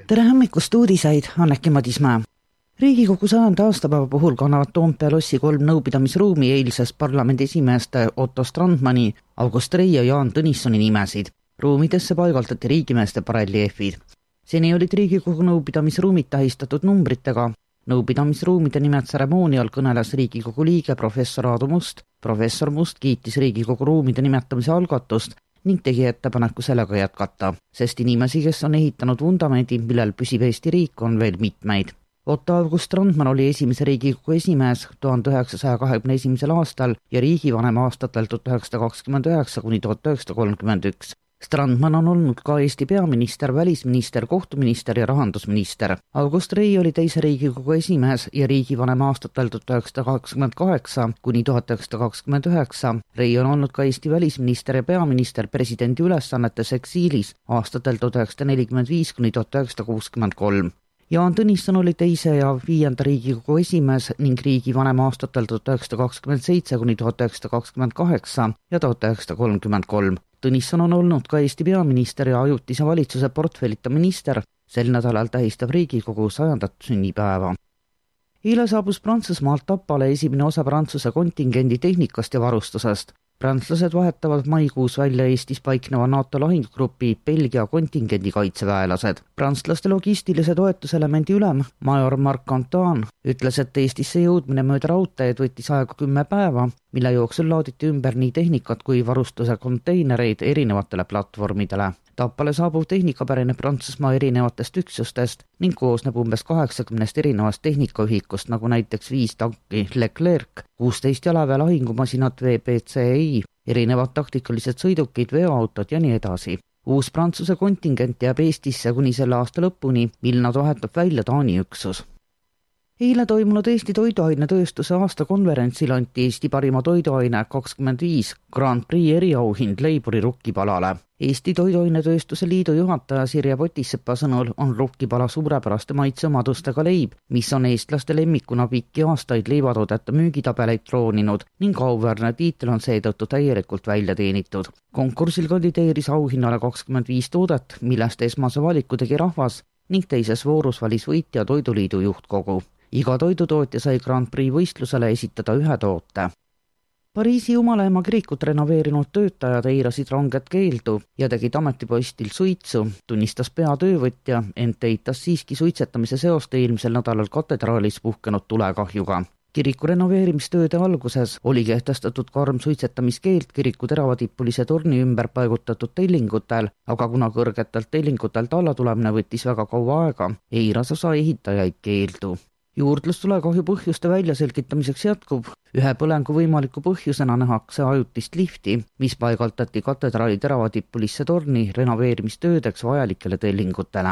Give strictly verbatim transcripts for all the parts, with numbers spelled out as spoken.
Tere hommikust uudiseid, Anneki Madismäe. Riigikogu sajanda aastapäeva puhul kannavad Toompea lossi kolm nõupidamisruumi eilsest parlamendi esimeeste Otto Strandmani, August Rei ja Jaan Tõnissoni nimesid. Ruumidesse paigaldati riigimeeste barelliefid. Seni olid Riigikogu nõupidamisruumid tähistatud numbritega. Nõupidamisruumide nimed tseremoonial kõneles Riigikogu liige professor Aadu Must. Professor Must kiitis Riigikogu ruumide nimetamise algatust ning tegi ettepaneku sellega jätkata, sest inimesi, kes on ehitanud vundamendi, millel püsib Eesti riik, on veel mitmeid. Otto August Strandman oli esimese Riigikogu esimees tuhande üheksasaja kahekümne esimesel aastal ja riigivanem aastatel tuhat üheksasada kakskümmend üheksa kuni tuhat üheksasada kolmkümmend üks. Strandman on olnud ka Eesti peaminister, välisminister, kohtuminister ja rahandusminister. August Rei oli teise Riigikogu esimees ja riigivanem aastatel tuhat üheksasada kakskümmend kaheksa kuni tuhat üheksasada kakskümmend üheksa. Rei on olnud ka Eesti välisminister ja peaminister presidendi ülesannetes eksiilis aastatel tuhat üheksasada nelikümmend viis kuni tuhat üheksasada kuuskümmend kolm. Jaan Tõnisson oli teise ja viienda Riigikogu esimees ning riigivanem aastatel tuhat üheksasada kakskümmend seitse kuni tuhat üheksasada kakskümmend kaheksa ja tuhat üheksasada kolmkümmend kolm. Tõnisson on olnud ka Eesti peaminister ja ajutise valitsuse portfellita minister. Sel nädalal tähistab Riigikogu sajandat sünnipäeva. Eile saabus Prantsusmaalt Tapale esimene osa Prantsuse kontingendi tehnikast ja varustusest. Prantslased vahetavad maikuus välja Eestis paikneva NATO lahingugrupi Belgia kontingendi kaitseväelased. Prantslaste logistilise toetuselemendi ülem, major Marc Antoine, ütles, et Eestisse jõudmine mööda raudteed võttis aega kümme päeva, mille jooksul laaditi ümber nii tehnikat kui varustuse konteinereid erinevatele platvormidele. Tapale saabuv tehnika pärineb Prantsusmaa erinevatest üksustest ning koosneb umbes kaheksakümnest erinevast tehnikaühikust, nagu näiteks viis tanki Leclerc, kuusteist jalaväe lahingumasinat V B C I, erinevad taktikalised sõidukid, veoautod ja nii edasi. Uus Prantsuse kontingent jääb Eestisse kuni selle aasta lõpuni, mil nad vahetab välja Taani üksus. Eile toimunud Eesti toiduainetööstuse aastakonverentsil anti Eesti parima toiduaine kakskümmend viis Grand Prix eriauhind Leiburi rukkipalale. Eesti toiduainetööstuse liidu juhataja Sirje Potissepa sõnul on rukkipala suurepäraste maitseomadustega leib, mis on eestlaste lemmikuna pikki aastaid leivatoodete müügitabeleid trooninud ning auväärne tiitel on seetõttu täielikult välja teenitud. Konkursil kandideeris auhinnale kakskümmend viis toodet, millest esmase valiku tegi rahvas ning teises voorus valis võitja Toiduliidu juhtkogu. Iga toidutootja sai Grand Prix võistlusele esitada ühe toote. Pariisi Jumalaema kirikut renoveerinud töötajad eirasid ranget keeldu ja tegid ametipostil suitsu, tunnistas peatöövõtja, ent eitas siiski suitsetamise seost eelmisel nädalal katedraalis puhkenud tulekahjuga. Kiriku renoveerimistööde alguses oli kehtestatud karm suitsetamiskeeld kiriku teravatippulise torni ümber paigutatud tellingutel, aga kuna kõrgetelt tellingutelt alla tulemine võttis väga kaua aega, eiras osa ehitajaid keeldu. Juurdlus tulekahju põhjuste väljaselgitamiseks jätkub. Ühe põlengu võimaliku põhjusena nähakse ajutist lifti, mis paigaldati katedraali teravatippulisse torni renoveerimistöödeks vajalikele tellingutele.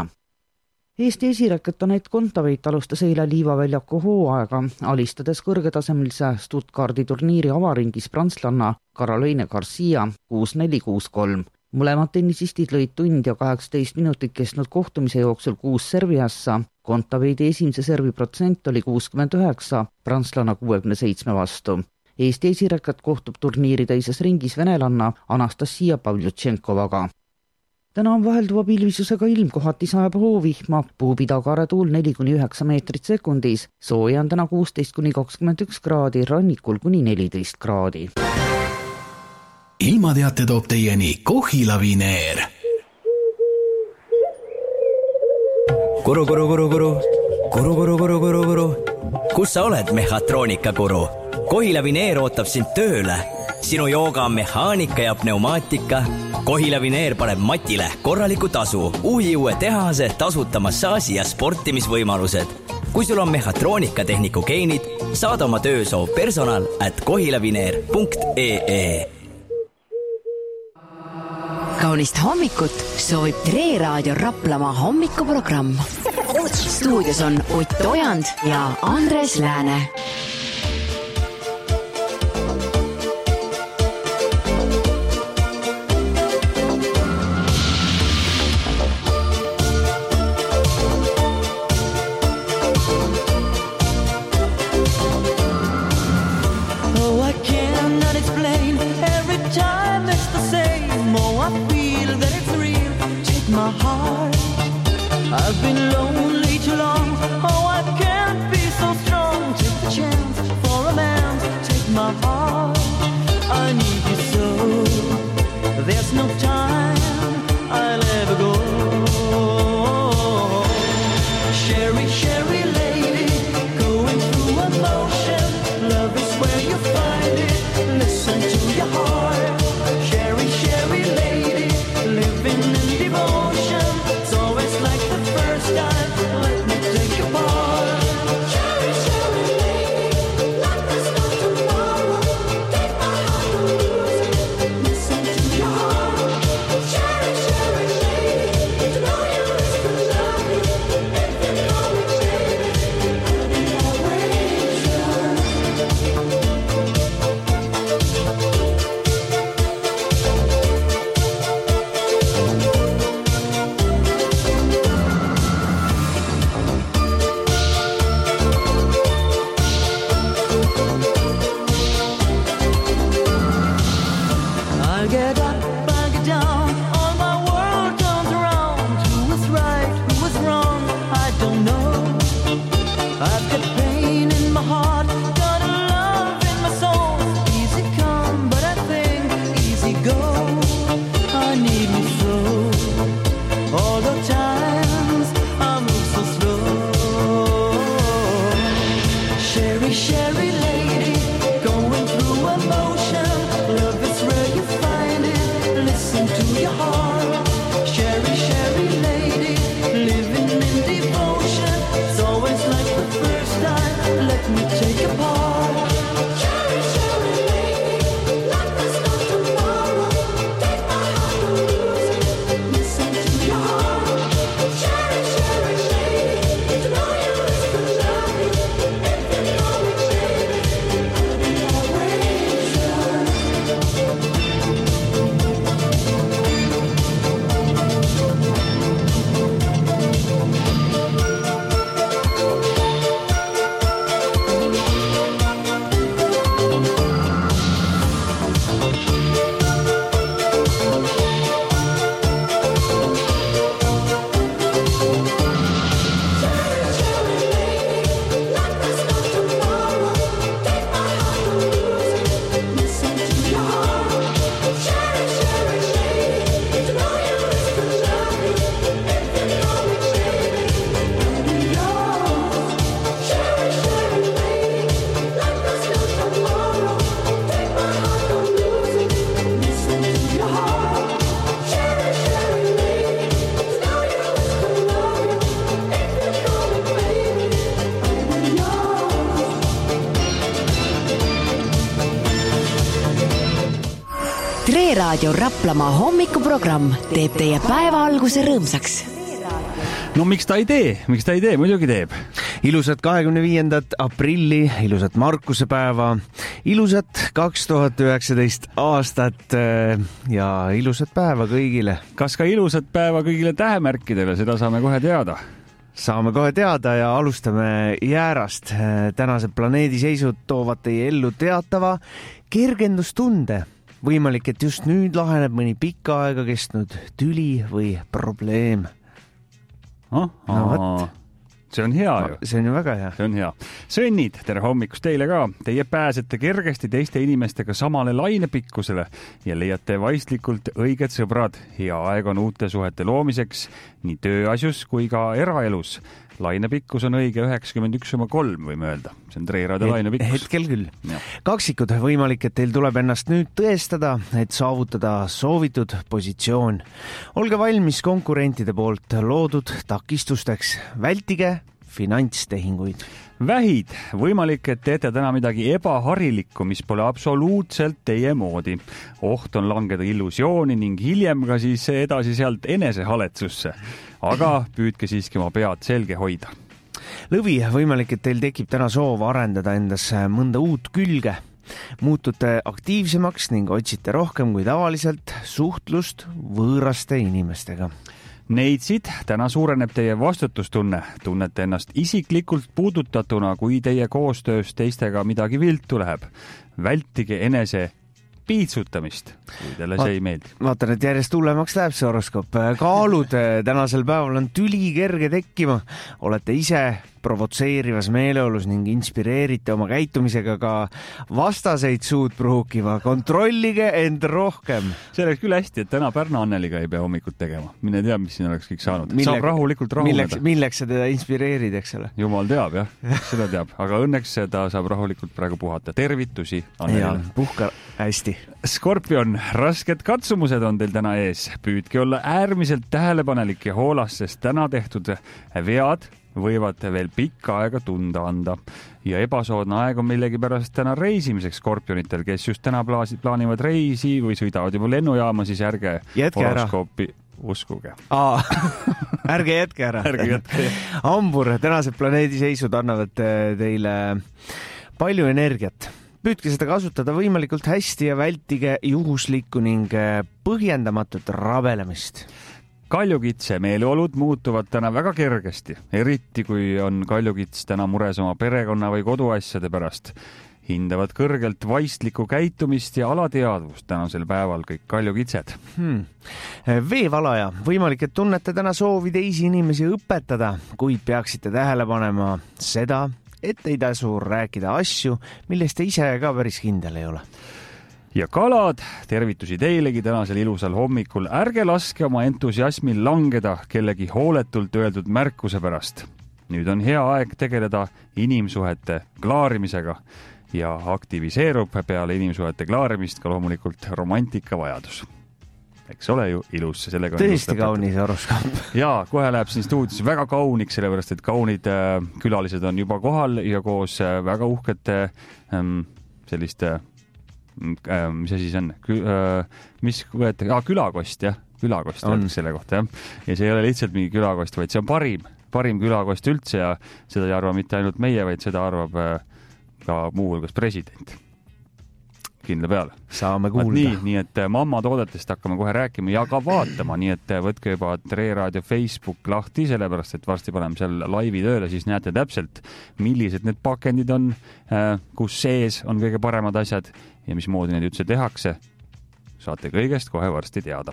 Eesti esiräket Anett Kontaveit alustas eile Liivaväljaku hooaega, alistades kõrgetasemelise Stuttgardi turniiri avaringis prantslanna Caroline Garcia kuus neli kuus kolm. Mõlemad tennisistid lõid tund ja kaheksateist minutit kestnud kohtumise jooksul kuus serviassa. Kontaveidi esimese servi protsent oli kuuskümmend üheksa, prantslana kuuekümne seitsme vastu. Eesti esiräket kohtub turniiri teises ringis venelanna Anastasia Pavlyuchenkovaga. Täna on vahelduva pilvisusega ilm, kohati sajab hoovihma, puhub idakaare tuul neli kuni üheksa meetrit sekundis, sooja on täna kuusteist kuni kakskümmend üks kraadi, rannikul kuni neliteist kraadi. Ilmateate toob teieni Kohila Vineer. Kuru, kuru, kuru, kuru, kuru, kuru, kuru, kuru, kuru. Kus sa oled, mehhatroonika kuru? Kohila Vineer ootab sind tööle. Sinu jooga on mehaanika ja pneumaatika. Kohila Vineer paneb matile korraliku tasu, uhi uue tehase, tasuta massaaži ja sportimisvõimalused. Kui sul on mehhatroonika tehniku geenid, saad oma töösoov personal at kohilavineer punkt ee. Kaunist hommikut soovib Tre Raadio Raplamaa hommikuprogramm. Stuudios on Ott Ojand ja Andres Lääne. My heart I've been lonely too long. Oh, I can't be so strong. Take the chance for a man. Take my heart. I need you so. There's no time. I'll ever go. Sherry, Sherry lady, going through emotion. Love is where you find it. Listen to your heart. Sherry, Sherry lady, living in devotion. It's always like the first time. Let me take your part. Sherry, Sherry lady, like there's no tomorrow. Take my heart and lose it. Listen to your heart. Sherry, Sherry lady, to know you is to love you. If you know it, baby, I'll be always yours. I'll get up, I'll get down. All my world turns around. Who was right, who was wrong, I don't know. I've got pain in my heart, got a love in my soul. Easy come, but I think easy go. I need you so. All the times I move so slow. Sherry, Sherry lady, going through emotion. Love is where you find it. Listen to your heart. Sherry, Sherry lady, living in devotion. It's always like the first time. Let me take your part. Sherry, Sherry lady, like there's no tomorrow. Take my heart and lose it. Listen to your heart. Sherry, Sherry lady, to know you is to love you. If you know it, baby, I'll be always yours. Tre Raadio Raplamaa hommikuprogramm teeb teie päeva alguse rõõmsaks. No miks ta ei tee? Miks ta ei tee? Muidugi teeb. Ilusat kahekümne viiendat aprilli, ilusat Markusepäeva, ilusat kaks tuhat üheksateist aastat ja ilusat päeva kõigile. Kas ka ilusat päeva kõigile tähemärkidele, seda saame kohe teada. Saame kohe teada ja alustame jäärast. Tänased planeediseisud toovad teie ellu teatava kergendustunde. Võimalik, et just nüüd laheneb mõni pikka aega kestnud tüli või probleem. Oh, no võt. See on hea ju. See on ju väga hea. See on hea. Sõnnid, tere hommikust teile ka. Teie pääsete kergesti teiste inimestega samale lainepikkusele ja leiate vaistlikult õiged sõbrad. Hea aeg on uute suhete loomiseks nii tööasjus kui ka eraelus. Lainepikkus on õige üheksakümmend üks koma kolm, võime öelda. See on Tre Raadio lainepikkus. Hetkel küll. Ja. Kaksikud, võimalik, et teil tuleb ennast nüüd tõestada, et saavutada soovitud positsioon. Olge valmis konkurentide poolt loodud takistusteks. Vältige finantstehinguid. Vähid, võimalik, et teete täna midagi ebaharilikku, mis pole absoluutselt teie moodi. Oht on langeda illusiooni ning hiljem ka siis edasi sealt enesehaletsusse. Aga püüdke siiski oma pead selge hoida. Lõvi, võimalik, et teil tekib täna soov arendada endas mõnda uut külge. Muutute aktiivsemaks ning otsite rohkem kui tavaliselt suhtlust võõraste inimestega. Neitsid, täna suureneb teie vastutustunne. Tunnete ennast isiklikult puudutatuna, kui teie koostöös teistega midagi viltu läheb. Vältige enese piitsutamist, kui teile see ei meeldi. Vaatan, et järjest hullemaks läheb see horoskoop. Kaalud tänasel päeval on tüli kerge tekkima. Olete ise provotseerivas meeleolus ning inspireerite oma käitumisega ka vastaseid suud pruukima. Kontrollige end rohkem. See oleks küll hästi, et täna Pärna Anneliga ei pea hommikut tegema. Mine tea, mis siin oleks kõik saanud. Milleks, saab rahulikult rahuneda. Milleks, milleks sa teda inspireerid, eks ole? Jumal teab, jah. Seda teab. Aga õnneks ta saab rahulikult praegu puhata. Tervitusi Annelile. Ja, puhka hästi. Skorpion, rasked katsumused on teil täna ees. Püüdke olla äärmiselt tähelepanelik ja hoolas, sest täna tehtud vead võivad veel pikka aega tunda anda. Ja ebasoodne aeg on millegi pärast täna reisimiseks skorpionitel, kes just täna plaanivad reisi või sõidavad juba lennujaama, siis ärge jätke horoskoopi uskuge. Aa, ärge jätke ära. ärge jätke. Hambur, tänased planeediseisud annavad teile palju energiat. Püüdke seda kasutada võimalikult hästi ja vältige juhuslikku ning põhjendamatut rabelemist. Kaljukitse meeleolud muutuvad täna väga kergesti, eriti kui on kaljukits täna mures oma perekonna või koduasjade pärast. Hindavad kõrgelt vaistlikku käitumist ja alateadvust tänasel päeval kõik kaljukitsed. Hmm. Veevalaja, võimalik, et tunnete täna soovi teisi inimesi õpetada, kuid peaksite tähele panema seda, et ei tasu rääkida asju, millest te ise ka päris kindel ei ole. Ja kalad, tervitusi teilegi tänasel ilusal hommikul. Ärge laske oma entusiasmil langeda kellegi hooletult öeldud märkuse pärast. Nüüd on hea aeg tegeleda inimsuhete klaarimisega ja aktiviseerub peale inimsuhete klaarimist ka loomulikult romantika vajadus. Eks ole ju ilus. Tõesti kaunis horoskoop. Jaa, kohe läheb siin stuudios väga kauniks, sellepärast et kaunid külalised on juba kohal ja koos väga uhkete selliste mis asi see on? Mis võetakse? Ah, külakost, jah. Külakost on selle kohta, jah. Ja see ei ole lihtsalt mingi külakost, vaid see on parim, parim külakost üldse ja seda ei arva mitte ainult meie, vaid seda arvab ka muu hulgas president. Kindla peale. Saame kuulda. Nii, nii et mamma toodetest hakkame kohe rääkima ja ka vaatama, nii et võtke juba Tre Raadio Facebook lahti, sellepärast et varsti paneme seal laivi tööle, siis näete täpselt, millised need pakendid on, kus sees on kõige paremad asjad ja mismoodi need üldse tehakse. Saate kõigest kohe varsti teada.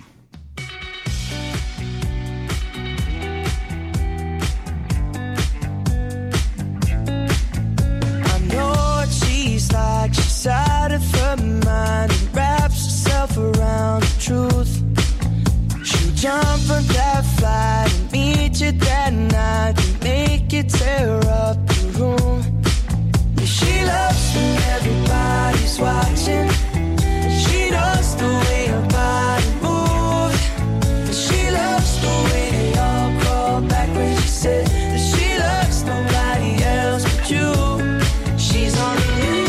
Like she's out of her mind and wraps herself around the truth. She'll jump on that flight and meet you that night and make you tear up the room. Yeah, she loves when everybody's watching. She knows the way her body moves. And she loves the way they all crawl back when she said that she loves nobody else but you. She's on the loose.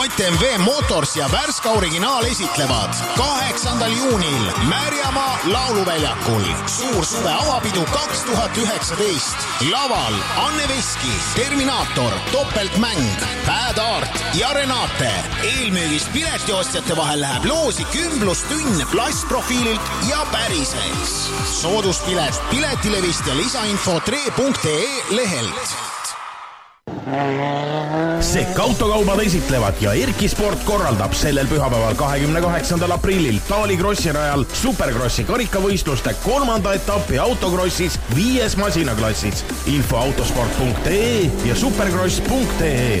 J M W Motors ja Värska Originaal esitlevad kaheksandal juunil Märjamaa lauluväljakul. Suur suve avapidu kaks tuhat üheksateist. Laval Anne Veski, Terminaator, Topeltmäng, Bad Art ja Renate. Eelmüügist piletiostjate vahel läheb loosi kümblustünn plastprofiililt ja päriseks. Sooduspilet Piletilevist ja lisainfo tre punkt ee lehelt. Sekk autokaubad esitlevad ja Erki Sport korraldab sellel pühapäeval kahekümne kaheksandal aprillil Taali Krossi rajal Superkrossi karikavõistluste kolmanda etapi autokrossis viies masinaklassis. Info autosport punkt ee ja superkross punkt ee.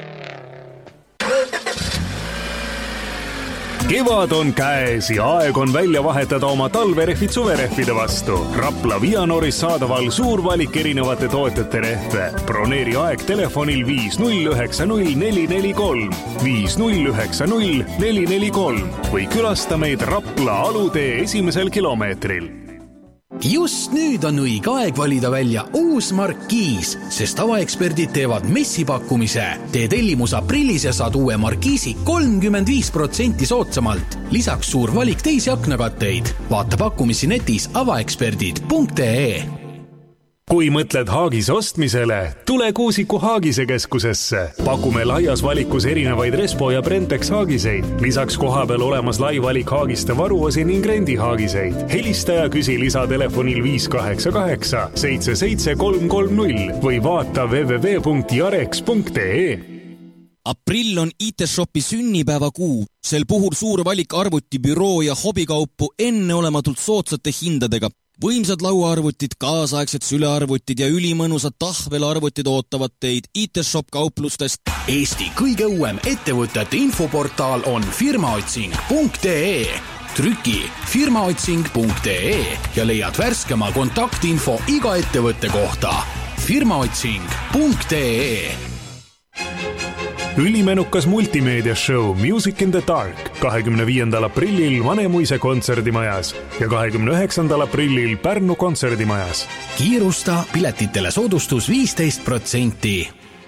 Kevad on käes ja aeg on välja vahetada oma talverehvid suverehvide vastu. Rapla Vianoris saadaval suur valik erinevate tootjate rehve. Broneeri aeg telefonil viis null üheksa null neli neli kolm, viis null üheksa null neli neli kolm või külasta meid Rapla alutee esimesel kilomeetril. Just nüüd on õige aeg valida välja uus Markiis, sest avaeksperdid teevad messipakkumise. Tee tellimus aprillis ja saad uue Markiisi kolmkümmend viis protsenti soodsamalt. Lisaks suur valik teisi aknakatteid. Vaata pakkumisi netis avaeksperdid punkt ee. Kui mõtled Haagis ostmisele, tule Kuusiku Haagise keskusesse. Pakume laias valikus erinevaid Respo ja Brentex haagiseid. Lisaks kohapeal olemas lai valik haagiste varuosi ning rendi haagiseid. Helista ja küsi lisatelefonil viis kaheksa kaheksa seitse seitse kolm kolm null või vaata w w w punkt jarex punkt ee. Aprill on I T-shopi sünnipäeva kuu. Sel puhul suur valik arvuti, büroo ja hobikaupu enneolematult soodsate hindadega. Võimsad lauaarvutid, kaasaegsed sülearvutid ja ülimõnusad tahvelarvutid ootavad teid I T-shop kauplustest. Eesti kõige uuem ettevõtete infoportaal on firmaotsing punkt ee. Trüki firmaotsing punkt ee ja leiad värskema kontaktinfo iga ettevõtte kohta. firmaotsing punkt ee. Ülimenukas multimeediashow Music in the Dark kahekümne viiendal aprillil Vanemuise kontserdimajas ja kahekümne üheksandal aprillil Pärnu kontserdimajas. Kiirusta, piletitele soodustus viisteist protsenti.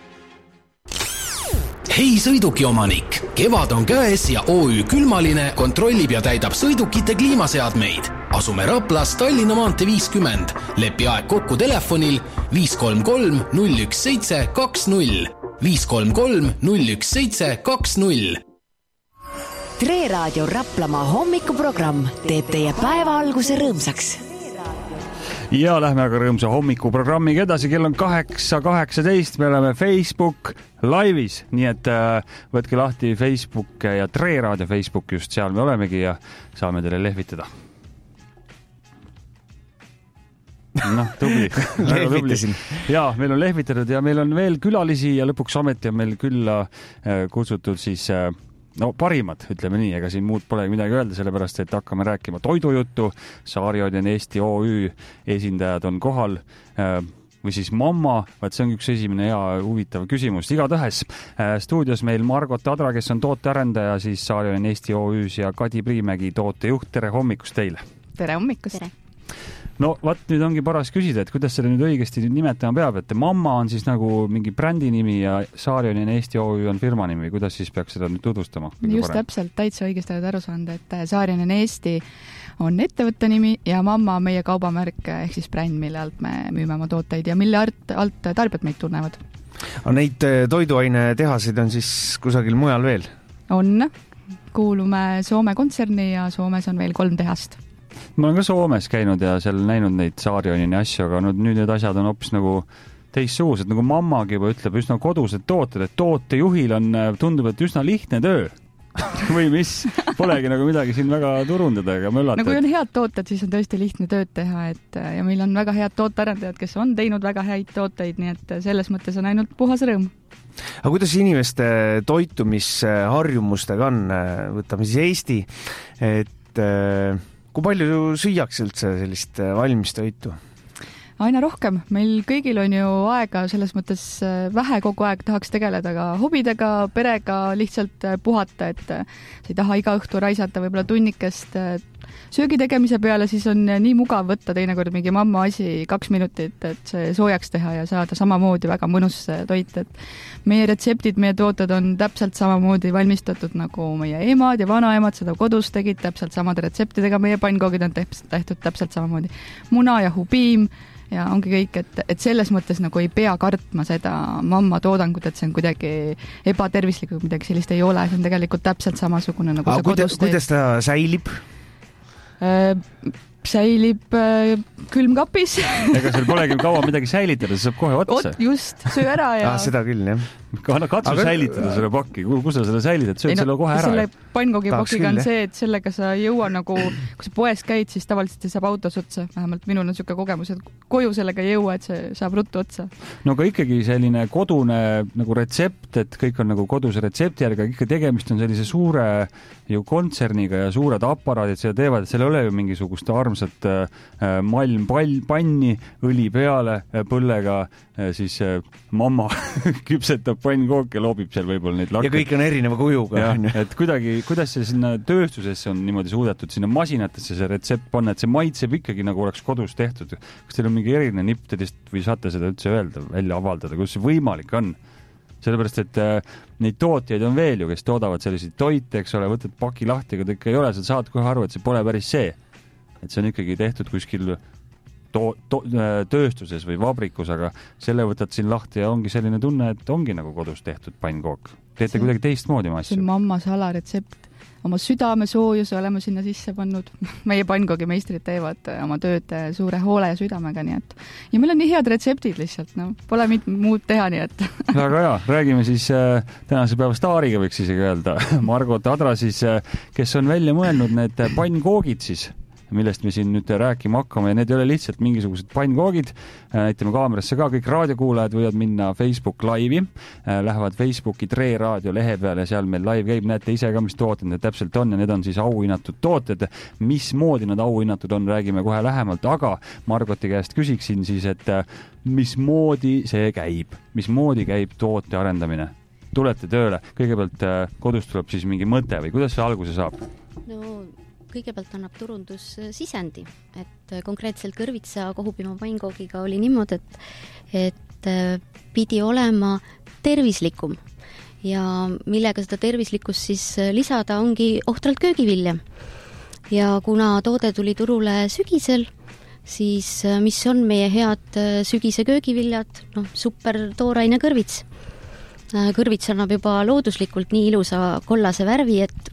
Hei sõiduki omanik, kevad on käes ja O Ü Külmaline kontrollib ja täidab sõidukite kliimaseadmeid. Asume Raplas Tallinna maantee viiskümmend. Lepi aeg kokku telefonil viis kolm kolm null üks seitse kaks null. viis kolm kolm null üks seitse kaks null. Tre Raadio Raplamaa hommikuprogramm teeb teie päeva alguse rõõmsaks. Ja lähme aga rõõmsa hommikuprogrammiga edasi. Kell on kaheksa kaheksateist. Me oleme Facebook laivis, nii et äh, võtke lahti Facebook ja Tre Raadio Facebook, just seal me olemegi ja saame teile lehvitada. Noh, tubli. Lehvitasin. Ja, meil on lehvitatud ja meil on veel külalisi ja lõpuks ometi on meil külla kutsutud siis, no parimad, ütleme nii, ega siin muud pole midagi öelda, sellepärast, et hakkame rääkima toidujuttu. Saarjoodien Eesti O Ü esindajad on kohal või siis mamma, vaat see on üks esimene hea huvitav küsimus. Igatahes stuudios meil Margot Adra, kes on tootearendaja siis Saarjoodien Eesti O Üs ja Kadi Priimägi tootejuht. Tere hommikust teile! Tere hommikust! Tere. No vaat nüüd ongi paras küsida, et kuidas selle nüüd õigesti nüüd nimetama peab, et mamma on siis nagu mingi brändi nimi ja Saarjoodien Eesti O Ü on firma nimi, kuidas siis peaks seda nüüd tutvustama? Just parem? Täpselt, täitsa õigesti oled aru saanud, et Saarjoodien Eesti on ettevõtte nimi ja mamma on meie kaubamärk ehk siis bränd, mille alt me müüme oma tooteid ja mille alt, alt tarbijad meid tunnevad. Aga neid toiduaine tehasid on siis kusagil mujal veel? On, kuulume Soome kontserni ja Soomes on veel kolm tehast. Ma olen ka Soomes käinud ja seal näinud neid Saarjoodien asju, aga nüüd need asjad on hoopis nagu teistsugused, nagu mammagi juba ütleb, üsna kodused tooted, et tootejuhil on, tundub, et üsna lihtne töö. Või mis? Polegi nagu midagi siin väga turundada ega möllata. No kui on head tooted, siis on tõesti lihtne tööd teha, et ja meil on väga head tootearendajad, kes on teinud väga häid tooteid, nii et selles mõttes on ainult puhas rõõm. Aga kuidas inimeste toitumisharjumustega on? Võtame siis Eesti, et kui palju süüaks üldse sellist valmistoitu? Aina rohkem. Meil kõigil on ju aega selles mõttes vähe, kogu aeg tahaks tegeleda ka hobidega, perega, lihtsalt puhata, et sa ei taha iga õhtu raisata võib-olla tunnikest söögi tegemise peale siis on nii mugav võtta teinekord mingi mamma asi kaks minutit, et see soojaks teha ja saada samamoodi väga mõnus toit, et meie retseptid, meie tooted on täpselt samamoodi valmistatud nagu meie emad ja vanaemad seda kodus tegid, täpselt samade retseptidega, meie pannkoogid on tehtud täpselt samamoodi. Muna ja hubiim ja ongi kõik, et, et selles mõttes nagu ei pea kartma seda mamma toodangut, et see on kuidagi ebatervislik või midagi sellist ei ole, see on tegelikult täpselt samasugune nagu Aga see kodus teed. Kuidas ta säilib? Äh, säilib äh, külmkapis. Ega seal polegi kaua midagi säilitada, see saab kohe otsa. Ot, just, söö ära ja... Ah, seda küll, jah. Katsu aga... säilitada selle pakki, kus sa selle säilitad, sööd selle kohe ära. Selle pannkoogipakiga on see, et sellega sa jõua nagu, kui sa poes käid, siis tavaliselt saab autos otsa. Vähemalt minul on siuke kogemus, et koju sellega ei jõua, et see saab ruttu otsa. No aga ikkagi selline kodune nagu retsept, et kõik on nagu koduse retsepti järgi, ikka tegemist on sellise suure ju kontserniga ja suured aparaadid seda teevad, et seal ei ole ju mingisugust armsat äh, malm pall, panni, õli peale, põllega, äh, siis äh, mamma küpsetab pannkooke, loobib seal võib-olla neid lakke. Ja kõik on erineva kujuga. Ja, et kuidagi, kuidas see sinna tööstusesse on niimoodi suudetud, sinna masinatesse see retsept panna, et see maitseb ikkagi nagu oleks kodus tehtud. Kas teil on mingi eriline nippedest või saate seda üldse öelda, välja avaldada, kus see võimalik on? Sellepärast, et äh, neid tootjaid on veel ju, kes toodavad selliseid toite, eks ole, võtad paki lahti, aga ta ikka ei ole, sa saad kohe aru, et see pole päris see. Et see on ikkagi tehtud kuskil to- to- tööstuses või vabrikus, aga selle võtad siin lahti ja ongi selline tunne, et ongi nagu kodus tehtud pannkook. Teete see, kuidagi teistmoodi ma asju. See on mamma salaretsept. Oma südame soojuse oleme sinna sisse pannud. Meie pannkoogimeistrid teevad oma tööd suure hoole ja südamega, nii et ja meil on nii head retseptid lihtsalt, no pole mit- muud teha, nii et väga hea, räägime siis äh, tänase päeva staariga võiks isegi öelda. Margot Adra siis, äh, kes on välja mõelnud need pannkoogid siis, millest me siin nüüd rääkima hakkame ja need ei ole lihtsalt mingisugused pannkoogid. Näitame kaamerasse ka, kõik raadiokuulajad võivad minna Facebook laivi, lähevad Facebooki Tre Raadio lehe peale ja seal meil live käib, näete ise ka, mis tooted need täpselt on ja need on siis auhinnatud tooted. Mismoodi nad auhinnatud on, räägime kohe lähemalt, aga Margoti käest küsiksin siis, et mismoodi see käib, mismoodi käib toote arendamine? Tulete tööle, kõigepealt kodus tuleb siis mingi mõte või kuidas see alguse saab? No kõigepealt annab turundus sisendi, et konkreetselt Kõrvitsa Kohupima pannkoogiga oli niimoodi, et, et pidi olema tervislikum ja millega seda tervislikkust siis lisada ongi ohtralt köögivilja. Ja kuna toode tuli turule sügisel, siis mis on meie head sügise köögiviljad, noh, super tooraine kõrvits. Kõrvits annab juba looduslikult nii ilusa kollase värvi, et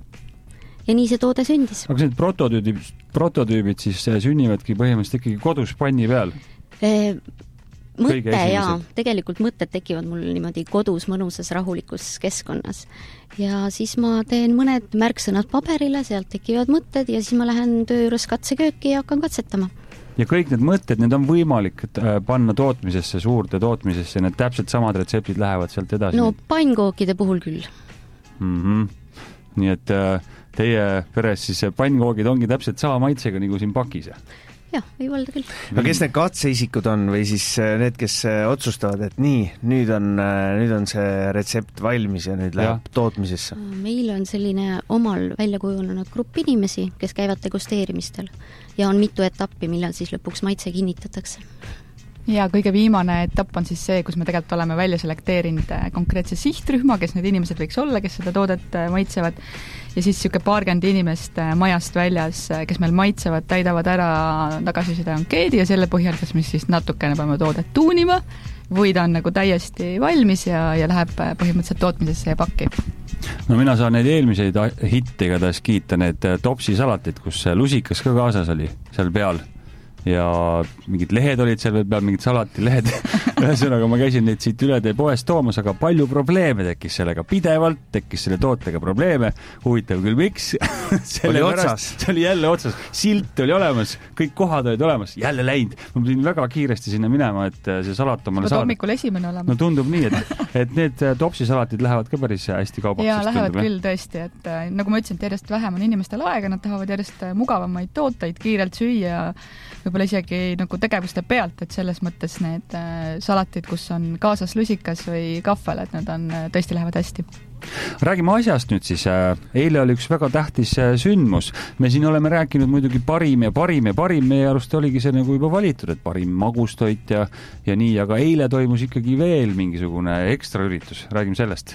ja nii see toode sündis. Aga need prototüübid, prototüübid siis sünnivadki põhimõtteliselt ikkagi kodus panni peal? E, mõte ja tegelikult mõtted tekivad mul niimoodi kodus mõnusas rahulikus keskkonnas. Ja siis ma teen mõned märksõnad paberile, sealt tekivad mõtted ja siis ma lähen töö juures katsekööki ja hakkan katsetama. Ja kõik need mõtted, need on võimalik panna tootmisesse, suurde tootmisesse, need täpselt samad retseptid lähevad sealt edasi? No pankookide puhul küll. Mm-hmm. Nii et teie peres siis pannkoogid ongi täpselt sama maitsega nagu siin pakis? Jah, ei valda küll. Aga kes need katseisikud on või siis need, kes otsustavad, et nii, nüüd on, nüüd on see retsept valmis ja nüüd läheb ja. tootmisesse? Meil on selline omal välja kujunenud grupp inimesi, kes käivad degusteerimistel ja on mitu etappi, millal siis lõpuks maitse kinnitatakse. Ja kõige viimane etapp on siis see, kus me tegelikult oleme välja selekteerinud konkreetse sihtrühma, kes need inimesed võiks olla, kes seda toodet maitsevad ja siis siuke paarkümmend inimest majast väljas, kes meil maitsevad, täidavad ära tagasiside ankeedi ja selle põhjal, kas me siis natukene peame toodet tuunima või ta on nagu täiesti valmis ja, ja läheb põhimõtteliselt tootmisesse ja pakki. No mina saan neid eelmiseid hitte igatahes kiita, need topsisalatid, kus lusikas ka kaasas oli seal peal ja mingid lehed olid seal veel peal, mingid salatilehed. Ühesõnaga ma käisin neid siit üle tee poest toomas, aga palju probleeme tekkis sellega. Pidevalt tekkis selle tootega probleeme. Huvitav küll, miks? oli otsas. See oli jälle otsas. Silt oli olemas, kõik kohad olid olemas, jälle läinud. Ma pidin väga kiiresti sinna minema, et see salat omale saada. Hommikul esimene olema. No tundub nii, et, et need topsisalatid lähevad ka päris hästi kaubaks. Jaa, lähevad tundub, küll tõesti, et nagu ma ütlesin, et järjest vähem on inimestel aega, nad tahavad järjest mugavamaid tooteid, kiirelt süüa, võib-olla isegi nagu tegevuste pealt, et selles mõttes need salatid, kus on kaasas lusikas või kahvel, et need on, tõesti lähevad hästi. Räägime asjast nüüd siis. Eile oli üks väga tähtis sündmus. Me siin oleme rääkinud muidugi parim ja parim ja parim. Meie arust oligi see nagu juba valitud, et parim magustoit ja, ja nii, aga eile toimus ikkagi veel mingisugune ekstra üritus. Räägime sellest.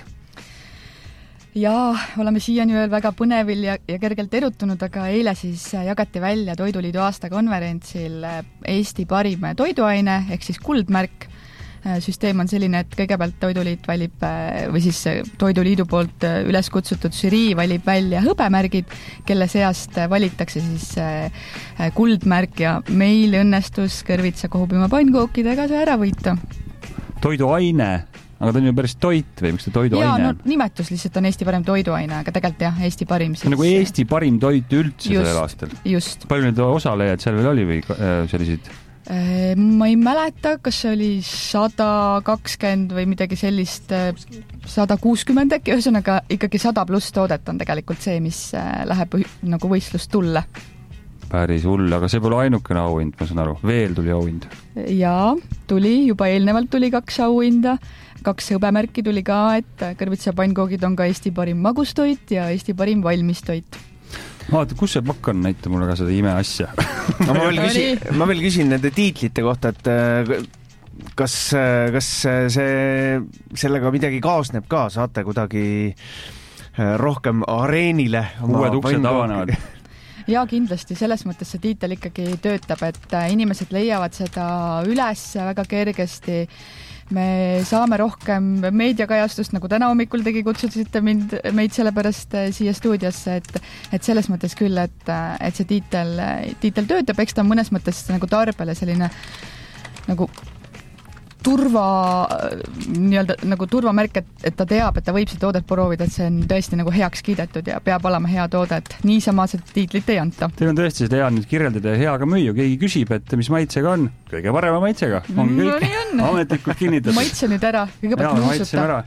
Jaa, oleme siiani veel väga põnevil ja, ja kergelt erutunud, aga eile siis jagati välja Toiduliidu aastakonverentsil Eesti parim toiduaine ehk siis kuldmärk. Süsteem on selline, et kõigepealt Toiduliit valib või siis Toiduliidu poolt üles kutsutud žürii valib välja hõbemärgid, kelle seast valitakse siis kuldmärk ja meil õnnestus Kõrvitsa Kohupiima pannkookidega see ära võita. Toiduaine, aga ta on ju päris toit või miks ta toiduaine? Jaa, no nimetus lihtsalt on Eesti parim toiduaine, aga tegelikult jah, Eesti parim siis... Nagu Eesti parim toit üldse just, sellel aastal? Just. Palju need osalejaid seal veel oli või selliseid? Ma ei mäleta, kas see oli sada kakskümmend või midagi sellist, sada kuuskümmend äkki, ühesõnaga ikkagi sada pluss toodet on tegelikult see, mis läheb nagu võistlust tulle. Päris hull, aga see pole ainukene auhind, ma saan aru. Veel tuli auhind? Jaa, tuli, juba eelnevalt tuli kaks auhinda, kaks hõbemärki tuli ka, et Kõrvitsa pannkoogid on ka Eesti parim magustoit ja Eesti parim valmistoit. Vaata, kus see pakk on, näita mulle ka seda ime asja. No, ma, veel küsin, ma veel küsin nende tiitlite kohta, et kas, kas see, sellega midagi kaasneb ka, saate kuidagi rohkem areenile uued uksed avanevad? Jaa, kindlasti, selles mõttes see tiitel ikkagi töötab, et inimesed leiavad seda üles väga kergesti. Me saame rohkem meediakajastust, nagu täna hommikul tegi, kutsutasite mind, meid sellepärast siia stuudiosse, et, et selles mõttes küll, et, et see tiitel, tiitel töötab, eks ta on mõnes mõttes nagu tarbele selline nagu turva, nii-öelda nagu turvamärk, et, et ta teab, et ta võib see toodet proovida, et see on tõesti nagu heaks kiidetud ja peab olema hea toodet. Niisama see tiitlit ei anta. Teil on tõesti seda hea nüüd kirjeldada ja hea ka müüa. Keegi küsib, et mis maitsega on. Kõige parema maitsega. On no, kõik ametlikult kinnitatud. Maitse nüüd ära. Kõigepealt nuusuta.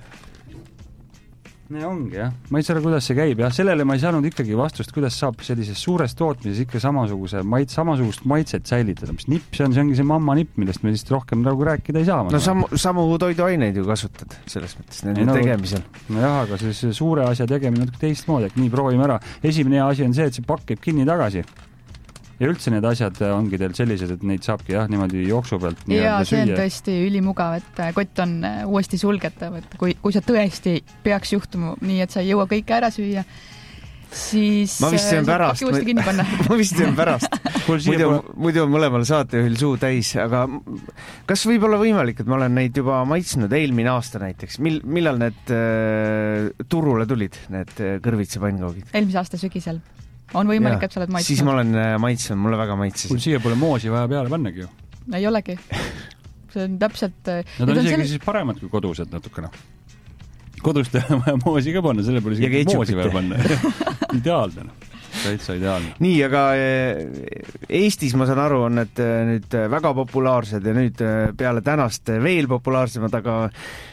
Nee ongi, jah. Ma ei saa, kuidas see käib. Ja sellele ma ei saanud ikkagi vastust, kuidas saab sellises suures tootmises ikka samasuguse maits, samasugust maitset säilitada. Mis nipp see on? See ongi see mamma nipp, millest me lihtsalt rohkem nagu rääkida ei saa. No samu, samu toiduaineid ju kasutad selles mõttes nende no, tegemisel. No jah, aga see, see suure asja tegemine natuke teistmoodi, et nii proovime ära. Esimene asi on see, et see pakk käib kinni tagasi. Ja üldse need asjad ongi teil sellised, et neid saabki jah, niimoodi jooksu pealt ja see on tõesti ülimugav, et kott on uuesti sulgetav, et kui, kui see tõesti peaks juhtuma nii, et sa ei jõua kõike ära süüa, siis ma vist see on pärast ma vist see on pärast muidu, muidu on mõlemal saatejuhil suu täis, aga kas võib olla võimalik, et ma olen neid juba maitsnud eelmine aasta näiteks, Mil, millal need äh, turule tulid, need Kõrvitsa pannkoogid? Eelmise aasta sügisel on võimalik, ja, et sa oled maitsnud. Siis ma olen maitsnud, mulle väga maitsesid. Kul siia pole moosi vaja peale pannagi ju. Ei olegi. See on täpselt... Nad on isegi selle... siis paremad kui kodused natukene. Kodust ei ole vaja moosi ka panna, selle pole isegi moosi vaja panna. Ideaalne. Täitsa ideaalne. Nii, aga Eestis, ma saan aru, on need nüüd väga populaarsed ja nüüd peale tänast veel populaarsemad, aga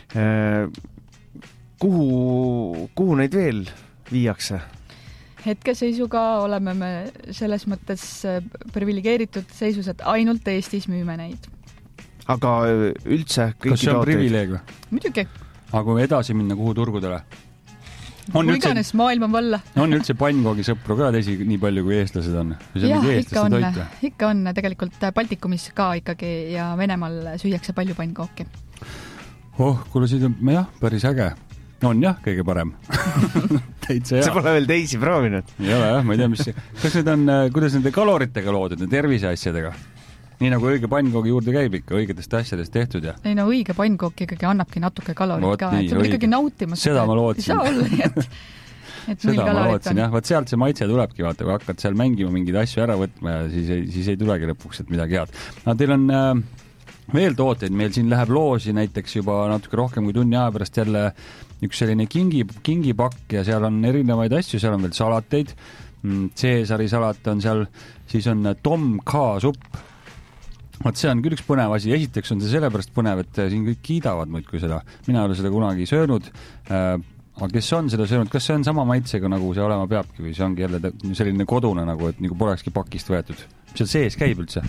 kuhu, kuhu neid veel viiakse? Hetkeseisuga oleme me selles mõttes privilegeeritud seisus, et ainult Eestis müüme neid. Aga üldse kõiki kas see on privileeg või? Muidugi. Aga kui edasi minna kuhu turgudele? On kui iganes maailma valla. On üldse pannkoogi sõpru ka teisi nii palju kui eestlased on? Jah, ikka on, ikka on. Tegelikult Baltikumis ka ikkagi ja Venemaal süüakse palju pannkooki. Oh, kuule siin on jah, päris äge. On jah, kõige parem. Täitsa hea. Sa pole veel teisi proovinud? Ei ole jah, ma ei tea, mis... Kas need on, kuidas nende kaloritega loodud, need tervise asjadega? Nii nagu õige pannkoogi juurde käib ikka, õigetest asjadest tehtud ja... Ei no õige pannkook ikkagi annabki natuke kalorit ka, et sul ikkagi nautima seda ma lootsin. Ei saa olla, et, et null seda kalorit ma lootsin, on. Jah, vaat sealt see maitse tulebki, vaata, kui hakkad seal mängima mingeid asju ära võtma ja siis ei, siis ei tulegi lõpuks, et midagi head. No, teil on äh, veel tooteid, meil siin läheb loosi näiteks juba natuke rohkem kui tunni aja pärast jälle üks selline kingi, kingipakk ja seal on erinevaid asju, seal on veel salateid, Caesari salat on seal, siis on Tom K supp. Vaat see on küll üks põnev asi, esiteks on see sellepärast põnev, et siin kõik kiidavad muid kui seda, mina ei ole seda kunagi söönud, aga kes on seda söönud, kas see on sama maitsega nagu see olema peabki või see ongi jälle selline kodune nagu, et nagu polekski pakist võetud, mis seal sees käib üldse?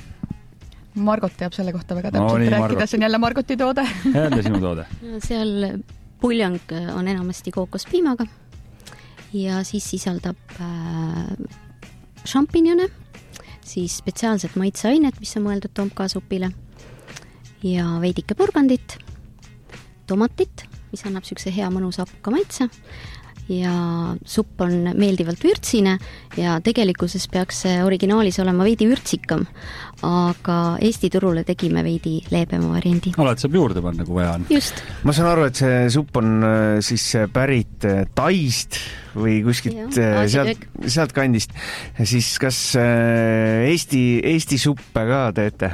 Margot teab selle kohta väga täpselt no, nii, rääkida, Margot. See on jälle Margoti toode. Jälle sinu toode. Seal puljong on enamasti kookospiimaga ja siis sisaldab äh, šampinjone, siis spetsiaalsed maitseainet, mis on mõeldud tomkasupile ja veidike porgandit, tomatit, mis annab sükse hea mõnusa apuka maitse ja supp on meeldivalt vürtsine ja tegelikkuses peaks see originaalis olema veidi vürtsikam, aga Eesti turule tegime veidi leebema variandi. Alati saab juurde panna, kui vaja on. Just. Ma saan aru, et see supp on siis pärit Taist või kuskilt ja, sealt, sealt kandist. Siis kas Eesti, Eesti suppe ka teete?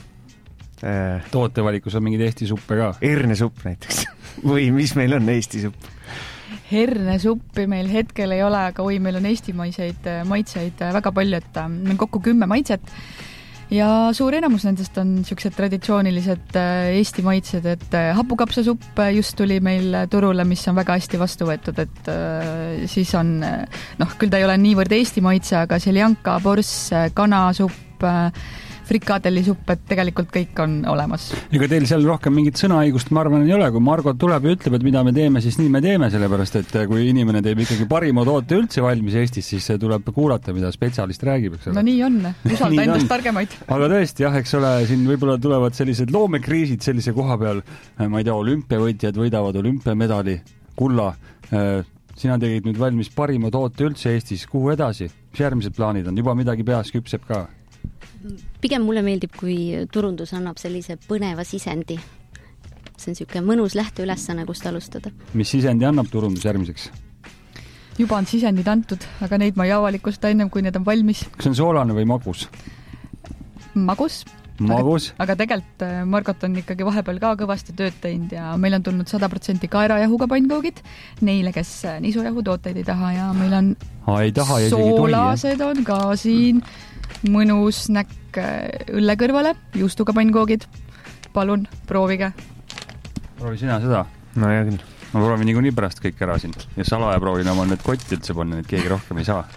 Tootevalikus on mingid Eesti suppe ka? Hernesupp näiteks. Või mis meil on Eesti supp? Hernesuppi meil hetkel ei ole, aga oi, meil on eestimaiseid maitseid väga palju, et meil kokku kümme maitset ja suur enamus nendest on niisugused traditsioonilised Eesti maitsed, et hapukapsasupp just tuli meil turule, mis on väga hästi vastu võetud, et siis on, noh, küll ta ei ole niivõrd Eesti maitse, aga seljanka, porss, kanasupp, frikadellisupp, et tegelikult kõik on olemas. Ega teil seal rohkem mingit sõnaõigust, ma arvan, ei ole. Kui Margot tuleb ja ütleb, et mida me teeme, siis nii me teeme, sellepärast, et kui inimene teeb ikkagi parima toote üldse valmis Eestis, siis tuleb kuulata, mida spetsialist räägib. Eks ole. No nii on. Usalda endast targemaid. Aga tõesti, jah, eks ole, siin võib-olla tulevad sellised loomekriisid sellise koha peal. Ma ei tea, olümpiavõitjad võidavad olümpiamedali, kulla. Sina tegid nüüd valmis parima toote üldse Eestis. Kuhu edasi? Mis järgmised plaanid on? Juba midagi peas küpseb ka? Pigem mulle meeldib, kui turundus annab sellise põneva sisendi. See on niisugune mõnus lähteülesanne, kust alustada. Mis sisendi annab turundus järgmiseks? Juba on sisendid antud, aga neid ma ei avalikusta ennem, kui need on valmis. Kas on soolane või magus? Magus. Magus. Aga, aga tegelikult Margot on ikkagi vahepeal ka kõvasti tööd teinud ja meil on tulnud sada protsenti kaerajahuga pannkoogid neile, kes nisujahu tooteid ei taha ja meil on ha, ei taha, soolased on ka siin mõnus näkk õlle kõrvale, juustuga pannkoogid. Palun, proovige. Proovi sina seda? No hea küll. Ma proovin nii, nii pärast kõik ära siin. Ja salaja proovin oma need kotti üldse panna, need keegi rohkem ei saa.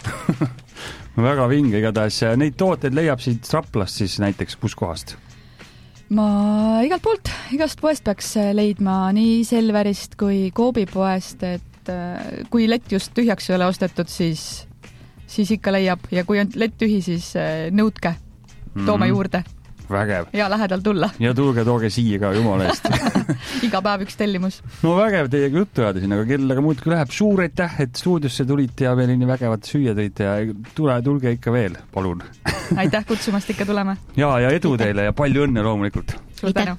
Väga vinge igatahes. Neid tooteid leiab siit Raplast siis näiteks kus kohast? Ma igalt poolt, igast poest peaks leidma nii Selverist kui Koobipoest, et kui lett just tühjaks ei ole ostetud, siis siis ikka leiab ja kui on lett tühi, siis nõudke, toome mm. juurde. Vägev. Ja lähedal tulla. Ja tulge, tooge siia ka, jumala eest. Iga päev üks tellimus. No vägev teiega juttu ajada siin, aga kellega muudki läheb. Suur aitäh, et stuudiosse tulite ja veel nii vägevat süüa tõite ja tule, tulge ikka veel, palun. Aitäh kutsumast, ikka tuleme. Ja, ja edu aitäh. Teile ja palju õnne loomulikult. Suur tänu.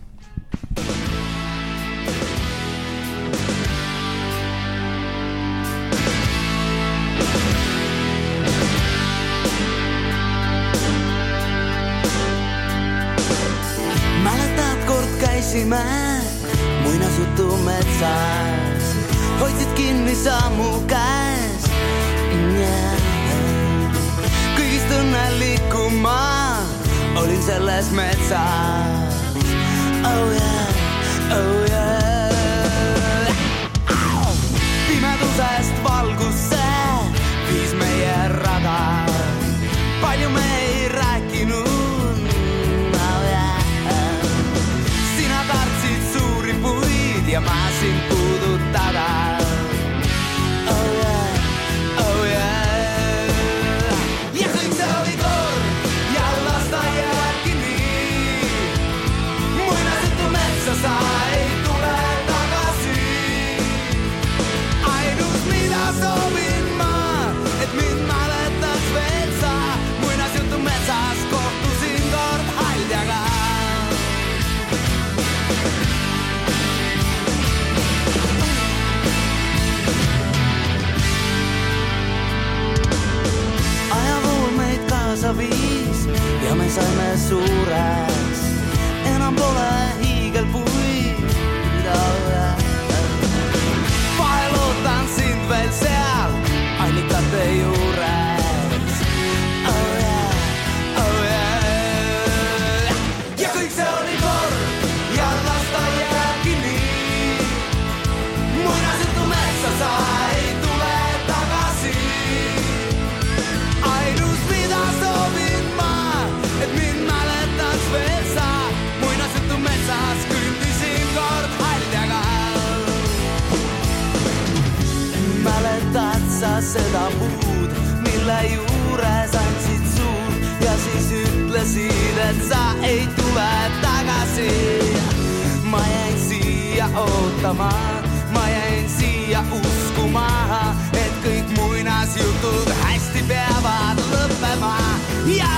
Käisime muinasjutu metsas, hoidsid kinni sammu käes yeah. Kõigist õnnelikum ma olin selles metsas Oh yeah, oh yeah Pimedusest valgusse viis meie rada Palju me ei rääkinud ja ma sind puudutada Oh yeah, oh yeah Ja kõik see oli kord ja lasta jääbki nii Muinasjutu metsa sa ei tule tagasi Ainus mida soovin ma, et mind mäletaks veel sa Muinasjutu metsas kohtusin kord Haljaga viis ja me saime suures enam pole hiigelpuid vahel ootan sind veel seal allikate juures oh yeah, oh yeah ja kõik see oli kord ja lasta jääbki nii muinasjutu metsa sa ei tule tagasi ainus mida soovin ma, et mind mäletaks veel sa muinasjutu metsas ütlesid, et sa ei tule tagasi. Ma jäin siia ootama, ma jäin siia uskuma, et kõik muinasjutud hästi peavad lõppema. Ja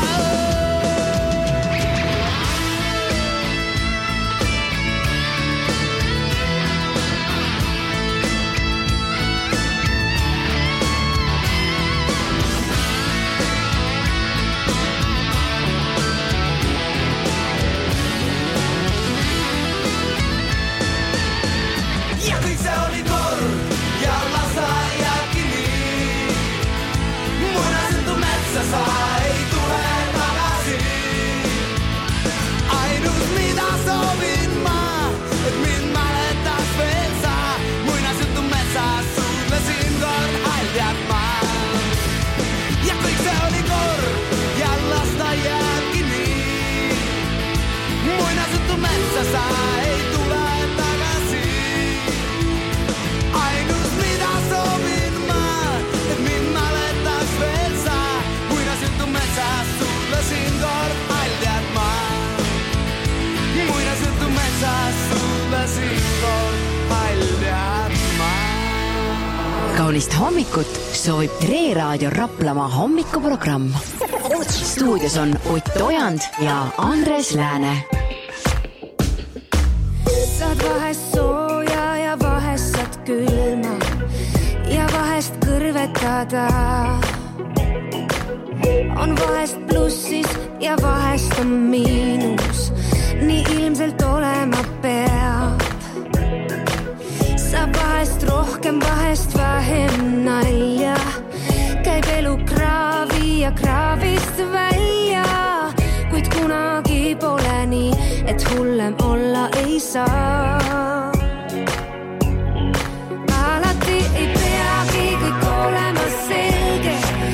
sa ei tule tagasi. Ainus mida soovin ma, et mind mäletas veel sa. Muinasjutu metsas suudlesin kord haljad ma. Ja kõik see oli kord ja lasta jääbki nii. Muinasjutu metsas sa ei tule tagasi. Ainus mida soovin ma, et mind mäletas veel sa. Metsas suudlesin kord haljad ma. Muinasjutu metsas suudlesin kord haljad ma. Kaunist hommikut soovib Tre Raadio Raplamaa hommikuprogramm. Stuudios on Ott Ojand ja Andres Lääne. Saad vahest sooja ja vahest saad külma ja vahest kõrvetada. On vahest plussis ja vahest on miinus, nii ilmselt olema peab. Saab vahest rohkem, vahest vähem nalja, käib elu kraavi ja kraavist välja, kuid kunagi pole nii, et hullem olla ei saa. Alati ei peagi kõik olema selge,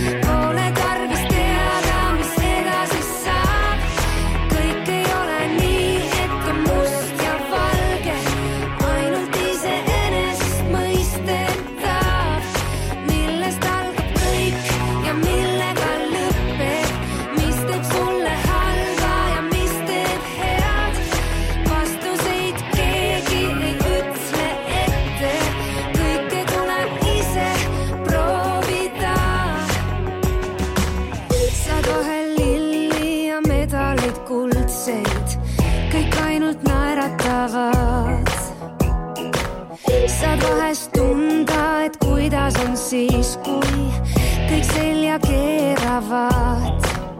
saad vahest tunda, et kuidas on siis, kui kõik selja keeravad.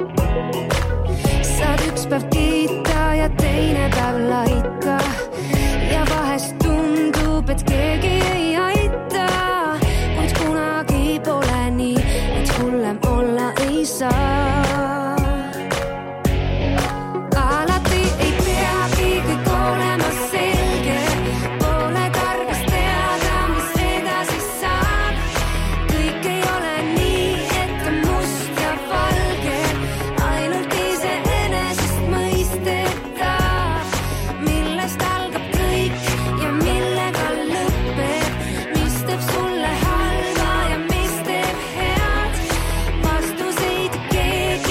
Saad üks päev kiita ja teine päev laita ja vahest tundub, et keegi ei aita, kuid kunagi pole nii, et hullem olla ei saa. Alati ei peagi kõik olema selge, pole tarvis teada, mis edasi saab. Kõik ei ole nii, et on must ja valge, ainult ise enesest mõistetav, millest algab kõik ja millega lõpeb, mis teeb sulle halva ja mis teeb head. Vastuseid keegi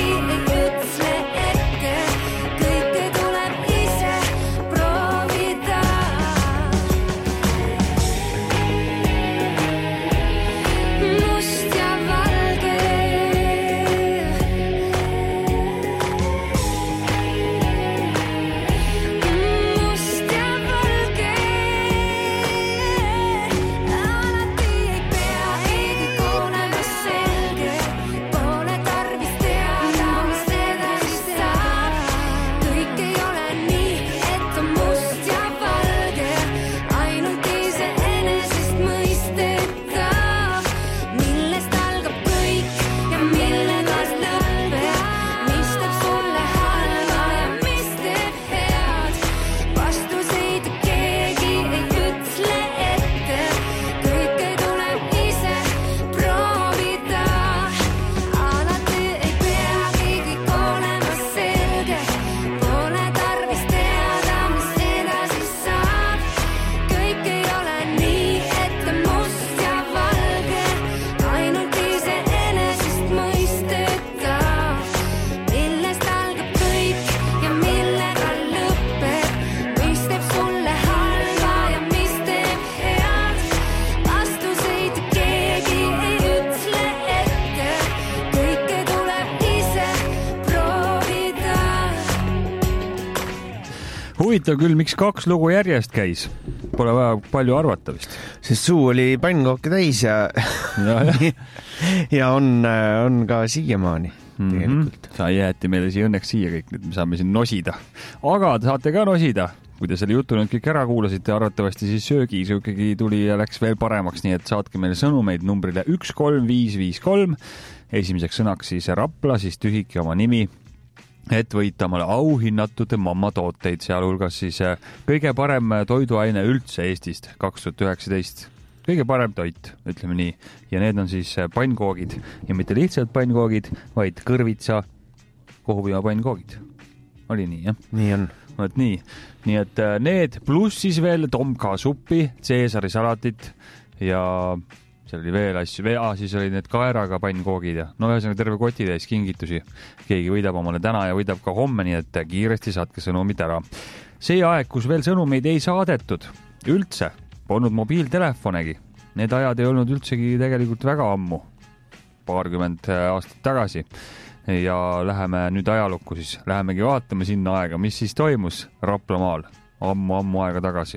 huvitav küll, miks kaks lugu järjest käis? Pole vaja palju arvata vist. Sest suu oli pannkooke täis ja ja, ja. ja on, on ka siiamaani tegelikult. Mm-hmm. Sa jäeti meile siia õnneks siia kõik, nüüd me saame siin nosida. Aga te saate ka nosida. Kui te selle jutu nüüd kõik ära kuulasite, arvatavasti siis söögi ikkagi tuli ja läks veel paremaks, nii et saatke meile sõnumeid numbrile üks kolm viis viis kolm. Esimeseks sõnaks siis Rapla, siis tühiki oma nimi, et võita omale auhinnatud mamma tooteid, sealhulgas siis kõige parem toiduaine üldse Eestist kaks tuhat üheksateist. Kõige parem toit, ütleme nii. Ja need on siis pannkoogid ja mitte lihtsalt pannkoogid, vaid kõrvitsa kohupiima pannkoogid. Oli nii, jah? Nii on. Võt nii. Nii et need pluss siis veel Tomka suppi, Caesari salatit ja seal oli veel asju. Ah, siis oli need kaeraga pannkoogid ja no ühesõnaga terve koti täis kingitusi. Keegi võidab omale täna ja võidab ka homme, nii et kiiresti saatke sõnumid ära. See aeg, kus veel sõnumeid ei saadetud, üldse polnud mobiiltelefonegi. Need ajad ei olnud üldsegi tegelikult väga ammu, paarkümmend aastat tagasi. Ja läheme nüüd ajalukku siis, lähemegi vaatame sinna aega, mis siis toimus Raplamaal ammu-ammu aega tagasi.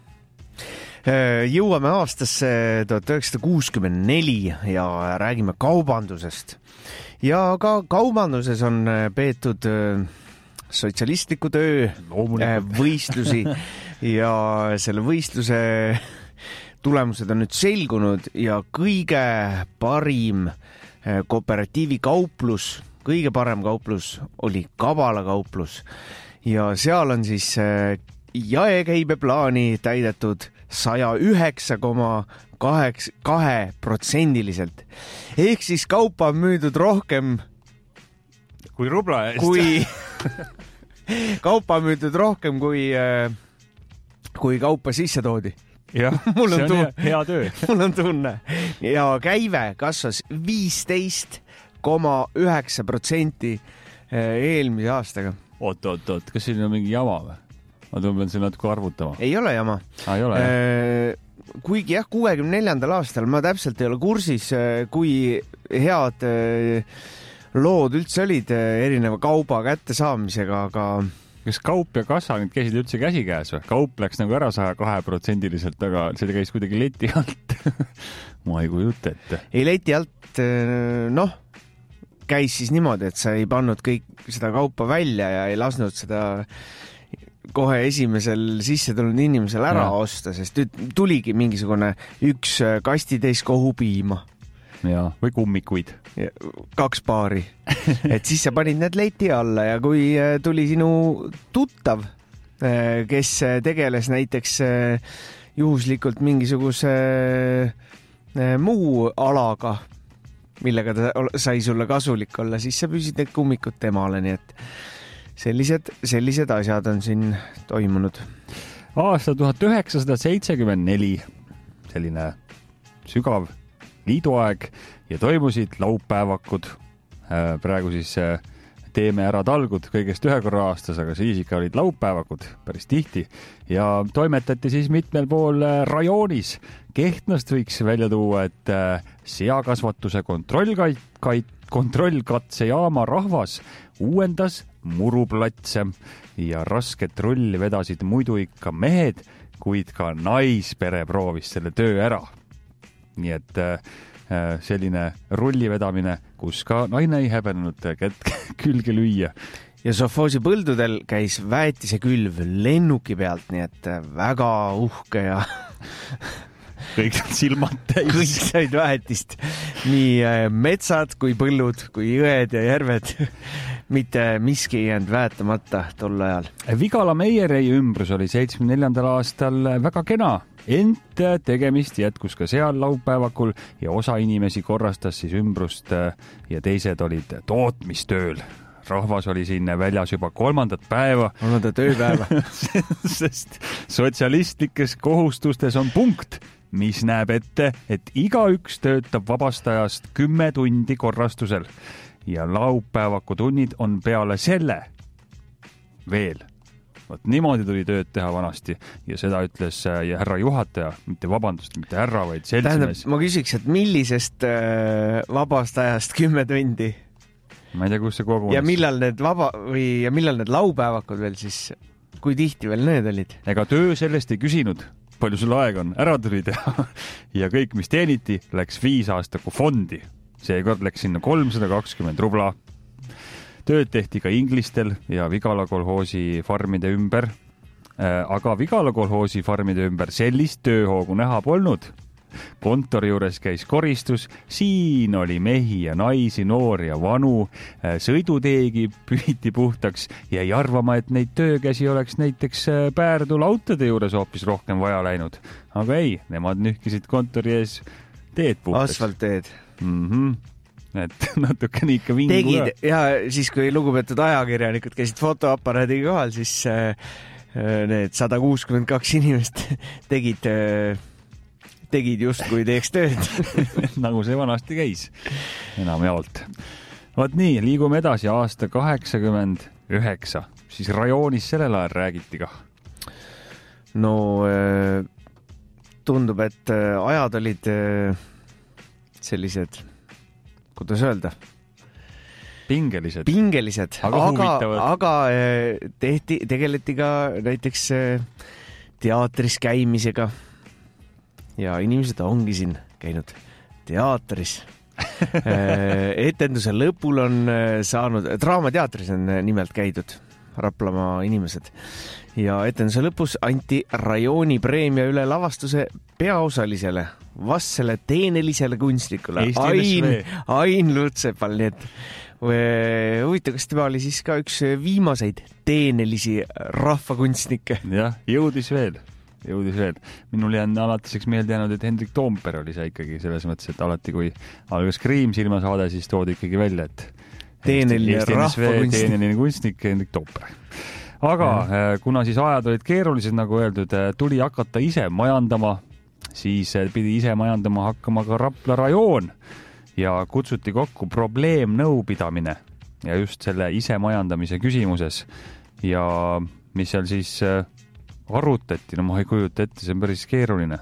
Jõuame aastasse tuhat üheksasada kuuskümmend neli ja räägime kaubandusest. Ja ka kaubanduses on peetud sotsialistliku töö võistlusi ja selle võistluse tulemused on nüüd selgunud ja kõige parim kooperatiivi kauplus, kõige parem kauplus oli Kabala kauplus ja seal on siis jaekäibe plaani täidetud sada üheksa koma kahe protsendiliselt. Ehk siis kaupa on müüdud rohkem kui rubla eest. Kui kaupa on müüdud rohkem kui, kui kaupa sisse toodi. Jah, mul on see on tunne, hea töö. Mul on tunne. Ja käive kasvas viisteist koma üheksa protsenti eelmise aastaga. Oot, oot, oot, kas siin on mingi jama või? Ma tõmben siin natuke arvutama. Ei ole jama. Ah, ei ole, jah. Kuigi jah, kuuekümne neljandal aastal ma täpselt ei ole kursis, kui head lood üldse olid erineva kauba kättesaamisega, aga kas kaup ja kassa nüüd käisid üldse käsikäes või? Kaup läks nagu ära sada kahe protsendiliselt, aga see käis kuidagi leti alt. Ma ei kujuta ette. Ei leti alt, noh, käis siis niimoodi, et sa ei pannud kõik seda kaupa välja ja ei lasnud seda kohe esimesel sisse tulnud inimesel ära ja osta, sest tuligi mingisugune üks kastitäis kohupiima. Ja, või kummikuid. Kaks paari. Et siis sa panid need leti alla ja kui tuli sinu tuttav, kes tegeles näiteks juhuslikult mingisuguse muu alaga, millega ta sai sulle kasulik olla, siis sa püüsid need kummikud temale, nii et sellised, sellised asjad on siin toimunud. Aasta tuhat üheksasada seitsekümmend neli, selline sügav liiduaeg ja toimusid laupäevakud. Praegu siis teeme ära talgud kõigest ühe korra aastas, aga siis ikka olid laupäevakud päris tihti ja toimetati siis mitmel pool rajoonis. Kehtnast võiks välja tuua, et seakasvatuse kontrollkait, kontrollkatsejaama rahvas uuendas muruplatse ja rasket rulli vedasid muidu ikka mehed, kuid ka naispere proovis selle töö ära. Nii et selline rulli vedamine, kus ka naine ei häbenenud kätt külge lüüa. Ja Sofoosi põldudel käis väetise külv lennuki pealt, nii et väga uhke ja kõik silmad täis. Kõik said väetist. Nii metsad kui põllud, kui jõed ja järved. Mitte miski ei jäänud väetamata tol ajal. Vigala Meierei ümbrus oli seitsmekümne neljandal aastal väga kena. Ent tegemist jätkus ka seal laupäevakul ja osa inimesi korrastas siis ümbrust ja teised olid tootmistööl. Rahvas oli siin väljas juba kolmandat päeva. Kolmandat ööpäeva. Sest sotsialistlikes kohustustes on punkt, mis näeb ette, et igaüks töötab vabastajast kümme tundi korrastusel ja laupäevaku tunnid on peale selle veel. Võt niimoodi tuli tööd teha vanasti ja seda ütles ja härra juhataja, mitte vabandust, mitte härra, vaid seltsimees. Ma küsiks, et millisest vabastajast kümme tundi? Ma ei tea, kus see kogunes. Ja millal need vaba või ja millal need laupäevakud veel siis kui tihti veel need olid? Ega töö sellest ei küsinud, palju sul aeg on, ära tuli teha ja kõik, mis teeniti, läks viis aastaku fondi. Seekord läks sinna kolmsada kakskümmend rubla. Tööd tehti ka inglistel ja Vigala kolhoosi farmide ümber. Aga Vigala kolhoosi farmide ümber sellist tööhoogu näha polnud. Kontori juures käis koristus, siin oli mehi ja naisi, noori ja vanu, sõiduteegi pühiti puhtaks ja ei arvama, et neid töökäsi oleks näiteks Päärdul autode juures hoopis rohkem vaja läinud. Aga ei, nemad nühkisid kontori ees teed puhtaks. Asfaltteed. Mhm. Et natuke nii ikka vingu Tegid, ka. Ja siis, kui lugupeetud ajakirjanikud käisid fotoaparaadiga kohal, siis need sada kuuskümmend kaks inimest tegid tegid just, kui teeks tööd. Nagu see vanasti käis. Enam jaolt. Vaat nii, liigume edasi aasta kaheksakümmend üheksa. Siis rajoonis sellel ajal räägiti ka. No tundub, et ajad olid sellised, kuidas öelda? Pingelised. Pingelised. Aga, aga, aga tehti, tegeleti ka näiteks teatris käimisega. Ja inimesed ongi siin käinud teatris. Etenduse lõpul on saanud, draamateatris on nimelt käidud Raplamaa inimesed. Ja etenduse lõpus anti rajooni preemia üle lavastuse peaosalisele, vastsele teenelisele kunstnikule. Ain, Ain Lutsepal, nii et huvitav, kas tema oli siis ka üks viimaseid teenelisi rahvakunstnikke? Jah, jõudis veel. jõudis veel. Minul jään alatiseks meelde jäänud, et Hendrik Toomper oli see ikkagi selles mõttes, et alati kui algas Kriim silmasaade, siis toodi ikkagi välja, et teeneline rahvakunstnik. Teeneline kunstnik Hendrik Toomper. Aga ja. kuna siis ajad olid keerulised, nagu öeldud, tuli hakata ise majandama, siis pidi ise majandama hakkama ka Rapla rajoon ja kutsuti kokku probleemnõupidamine ja just selle ise majandamise küsimuses. Ja mis seal siis arutati, no ma ei kujuta ette, see on päris keeruline.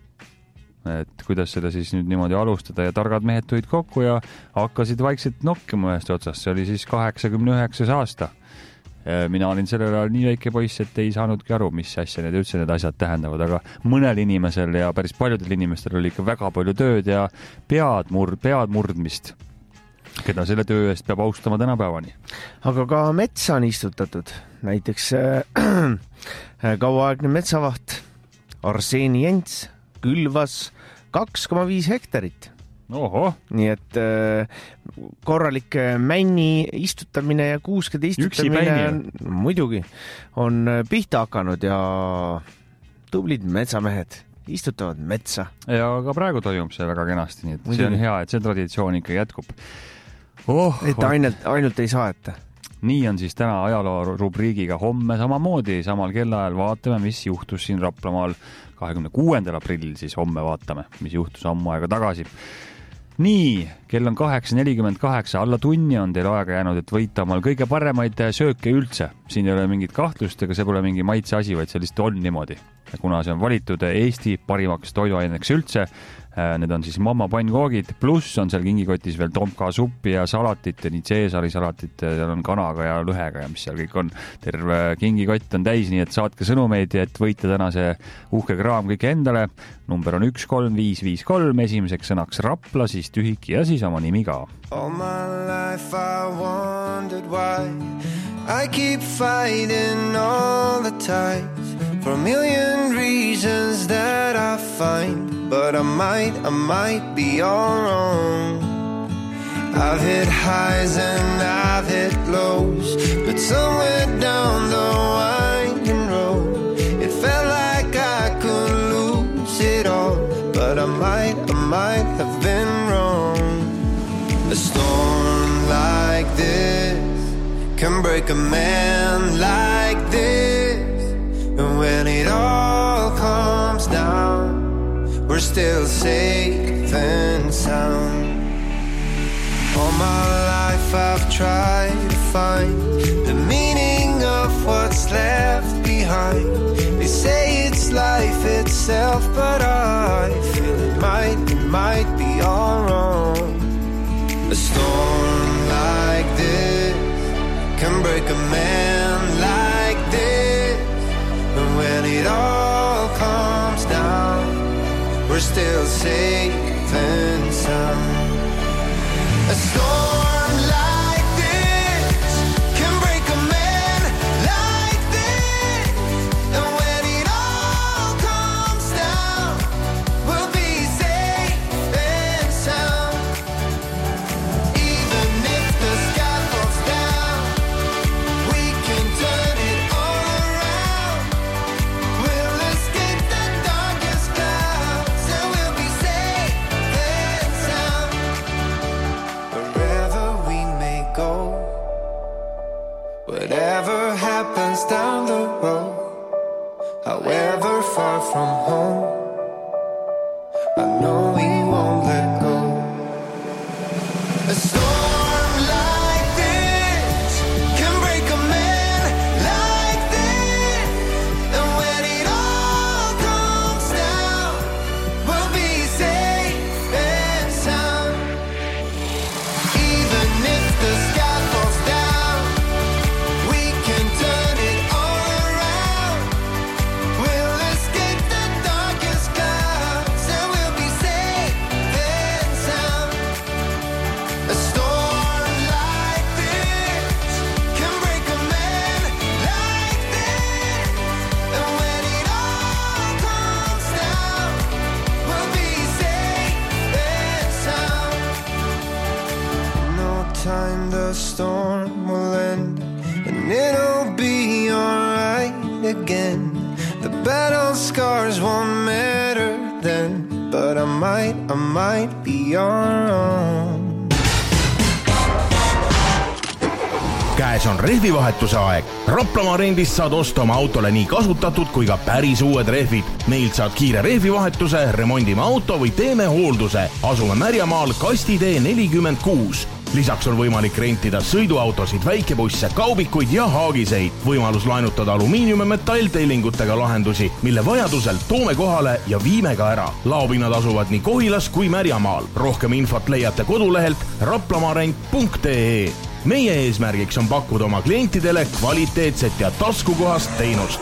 Et kuidas seda siis nüüd niimoodi alustada ja targad mehed tulid kokku ja hakkasid vaikselt nokkima ühest otsast. See oli siis kaheksakümne üheksas aasta. Mina olin sellel ajal nii väike poiss, et ei saanudki aru, mis asja need üldse need asjad tähendavad, aga mõnel inimesel ja päris paljudel inimestel oli ikka väga palju tööd ja pead, mur, pead murdmist, keda selle töö eest peab austama tänapäevani. Aga ka metsa on istutatud. Näiteks äh, kauaaegne metsavaht Arseeni Jents külvas kaks koma viis hektarit. Oho. Nii et äh, korralik männi istutamine ja kuuskede istutamine on, muidugi on pihta hakanud ja tublid metsamehed istutavad metsa. Ja ka praegu toimub see väga kenasti, nii et muidugi. See on hea, et see traditsioon ikka jätkub. Oh, et ainult, ainult ei saeta. Nii on siis täna ajaloo rubriigiga homme samamoodi, samal kellaajal vaatame, mis juhtus siin Raplamaal kahekümne kuuendal aprillil, siis homme vaatame, mis juhtus ammu aega tagasi. Nii, kell on kaheksa nelikümmend kaheksa, alla tunni on teil aega jäänud, et võita omal kõige paremaid sööke üldse. Siin ei ole mingit kahtlust, ega see pole mingi maitse asi, vaid see lihtsalt on niimoodi. Ja kuna see on valitud Eesti parimaks toiduaineks üldse, need on siis mamma pannkoogid, pluss on seal kingikotis veel tomka suppi ja salatit, nii Caesari salatit, seal on kanaga ja lõhega ja mis seal kõik on. Terve kingikott on täis, nii et saatke sõnumeid, et võita täna see uhke kraam kõik endale. Number on üks kolm viis viis kolm, esimeseks sõnaks Rapla, siis tühik ja siis oma nimi ka. All my life I wondered why I keep fighting all the times for a million reasons that I find. But I might, I might be all wrong. I've hit highs and I've hit lows, but somewhere down the winding road, it felt like I could lose it all. But I might, I might have been wrong. A storm like this can break a man like this, and when it all comes down, we're still safe and sound. All my life I've tried to find the meaning of what's left behind. They say it's life itself, but I feel it might, it might be all wrong. A storm like this can break a man like this, safe and sound. A storm like this can break a man like this, and when it all comes down, we'll be safe and sound. Even if the sky falls down, we can turn it all around. We'll escape the darkest clouds, and we'll be safe and sound. Wherever we may go, whatever happens down the road, however far from home, I know we won't let go. A storm like this can break a man like this, and when it all comes down, we'll be safe and sound. Even if the sky falls down, we can turn it all around. We'll escape the darkest clouds, and we'll be safe and sound. A storm like this can break a man like this, and when it all comes down, we'll be safe and sound. No time the storm will end, and it'll be alright again. The battle scars won't matter then, but I might, I might be your own. Käes on rehvivahetuse aeg. Raplamaa rendist saad osta oma autole nii kasutatud kui ka päris uued rehvid. Meilt saad kiire rehvivahetuse, remondime auto või teeme hoolduse. Asume Märjamaal Kastitee nelikümmend kuus. Lisaks on võimalik rentida sõiduautosid, väikebusse, kaubikuid ja haagiseid. Võimalus laenutada alumiinium- ja metalltellingutega lahendusi, mille vajadusel toome kohale ja viime ka ära. Laopinnad asuvad nii Kohilas kui Märjamaal. Rohkem infot leiate kodulehelt raplamaarent punkt ee. Meie eesmärgiks on pakkuda oma klientidele kvaliteetset ja taskukohast teenust.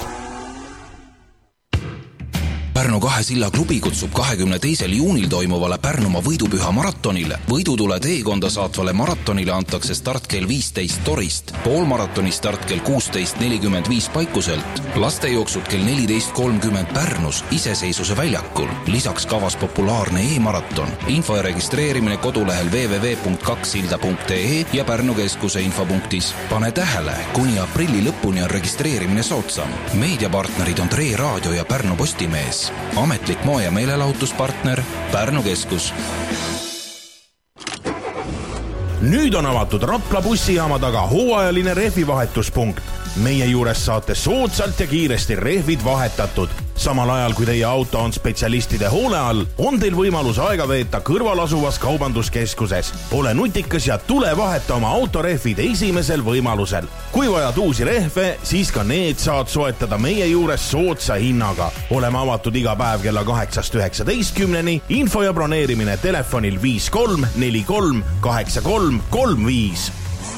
Pärnu kahe silla klubi kutsub kahekümne teisel juunil toimuvale Pärnumaa võidupüha maratonile. Võidutule teekonda saatvale maratonile antakse start kell viisteist Torist, poolmaratoni start kell kuusteist nelikümmend viis Paikuselt, lastejooksud kell neliteist kolmkümmend Pärnus Iseseisvuse väljakul. Lisaks kavas populaarne e-maraton. Info ja registreerimine kodulehel double-u double-u double-u punkt kaksilda punkt ee ja Pärnu keskuse infopunktis. Pane tähele, kuni aprilli lõpuni on registreerimine soodsam. Meediapartnerid on Tre Raadio ja Pärnu Postimees. Ametlik moe- ja meelelahutuspartner Pärnu keskus. Nüüd on avatud Rapla bussijaama taga hooajaline rehvivahetuspunkt. Meie juures saate soodsalt ja kiiresti rehvid vahetatud. Samal ajal, kui teie auto on spetsialistide hoole all, on teil võimalus aega veeta kõrval asuvas kaubanduskeskuses. Ole nutikas ja tule vaheta oma autorehvid esimesel võimalusel. Kui vajad uusi rehve, siis ka need saad soetada meie juures soodsa hinnaga. Oleme avatud iga päev kella kaheksast üheksateistkümneni. Info ja broneerimine telefonil viis kolm neli kolm kaheksa kolm kolm viis.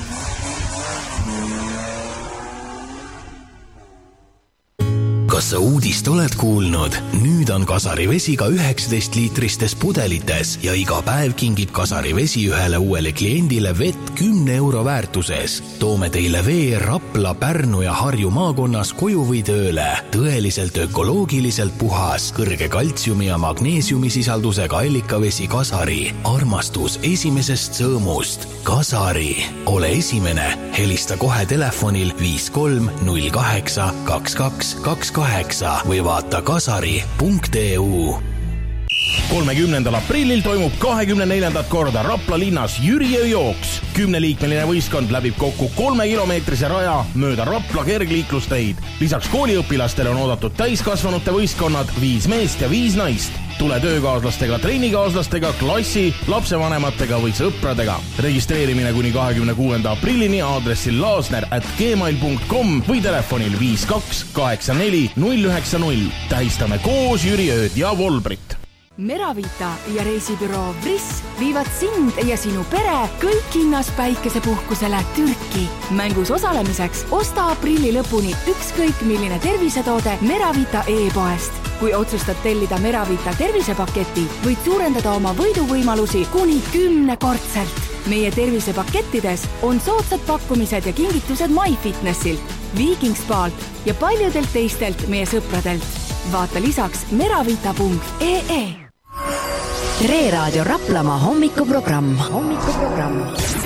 Kas sa uudist oled kuulnud? Nüüd on Kasari vesi ka üheksateist liitristes pudelites ja iga päev kingib Kasari vesi ühele uuele kliendile vett kümne euro väärtuses. Toome teile vee Rapla, Pärnu ja Harju maakonnas koju või tööle. Tõeliselt ökoloogiliselt puhas, kõrge kaltsiumi ja magneesiumi sisaldusega allikavesi Kasari. Armastus esimesest sõõmust. Kasari. Ole esimene. Helista kohe telefonil viis kolm null kaheksa kaks kaks kaks kaheksa või vaata kasari punkt ee u. kolmekümnendal aprillil toimub kahekümne neljandat korda Rapla linnas Jüriöö jooks. Kümneliikmeline võistkond läbib kokku kolme kilomeetrise raja mööda Rapla kergliiklusteid. Lisaks kooliõpilastele on oodatud täiskasvanute võistkonnad viis meest ja viis naist. Tule töökaaslastega, trennikaaslastega, klassi, lapsevanematega või sõpradega. Registreerimine kuni kahekümne kuuenda aprillini aadressil laasner at gmail punkt com või telefonil viis kaks kaheksa neli null üheksa null. Tähistame koos Jüriööd ja Volbrit. Meravita ja reisibüroo Vris viivad sind ja sinu pere kõik hinnas päikesepuhkusele Türki. Mängus osalemiseks osta aprilli lõpuni ükskõik milline tervisetoode Meravita e-poest. Kui otsustad tellida Meravita tervisepaketi, võid suurendada oma võiduvõimalusi kuni kümnekordselt. Meie tervisepakettides on soodsad pakkumised ja kingitused MyFitnessilt, Viikingspaalt ja paljudelt teistelt meie sõpradelt. Vaata lisaks meravita punkt ee. Tre Raadio Raplamaa hommikuprogramm. Hommikuprogramm.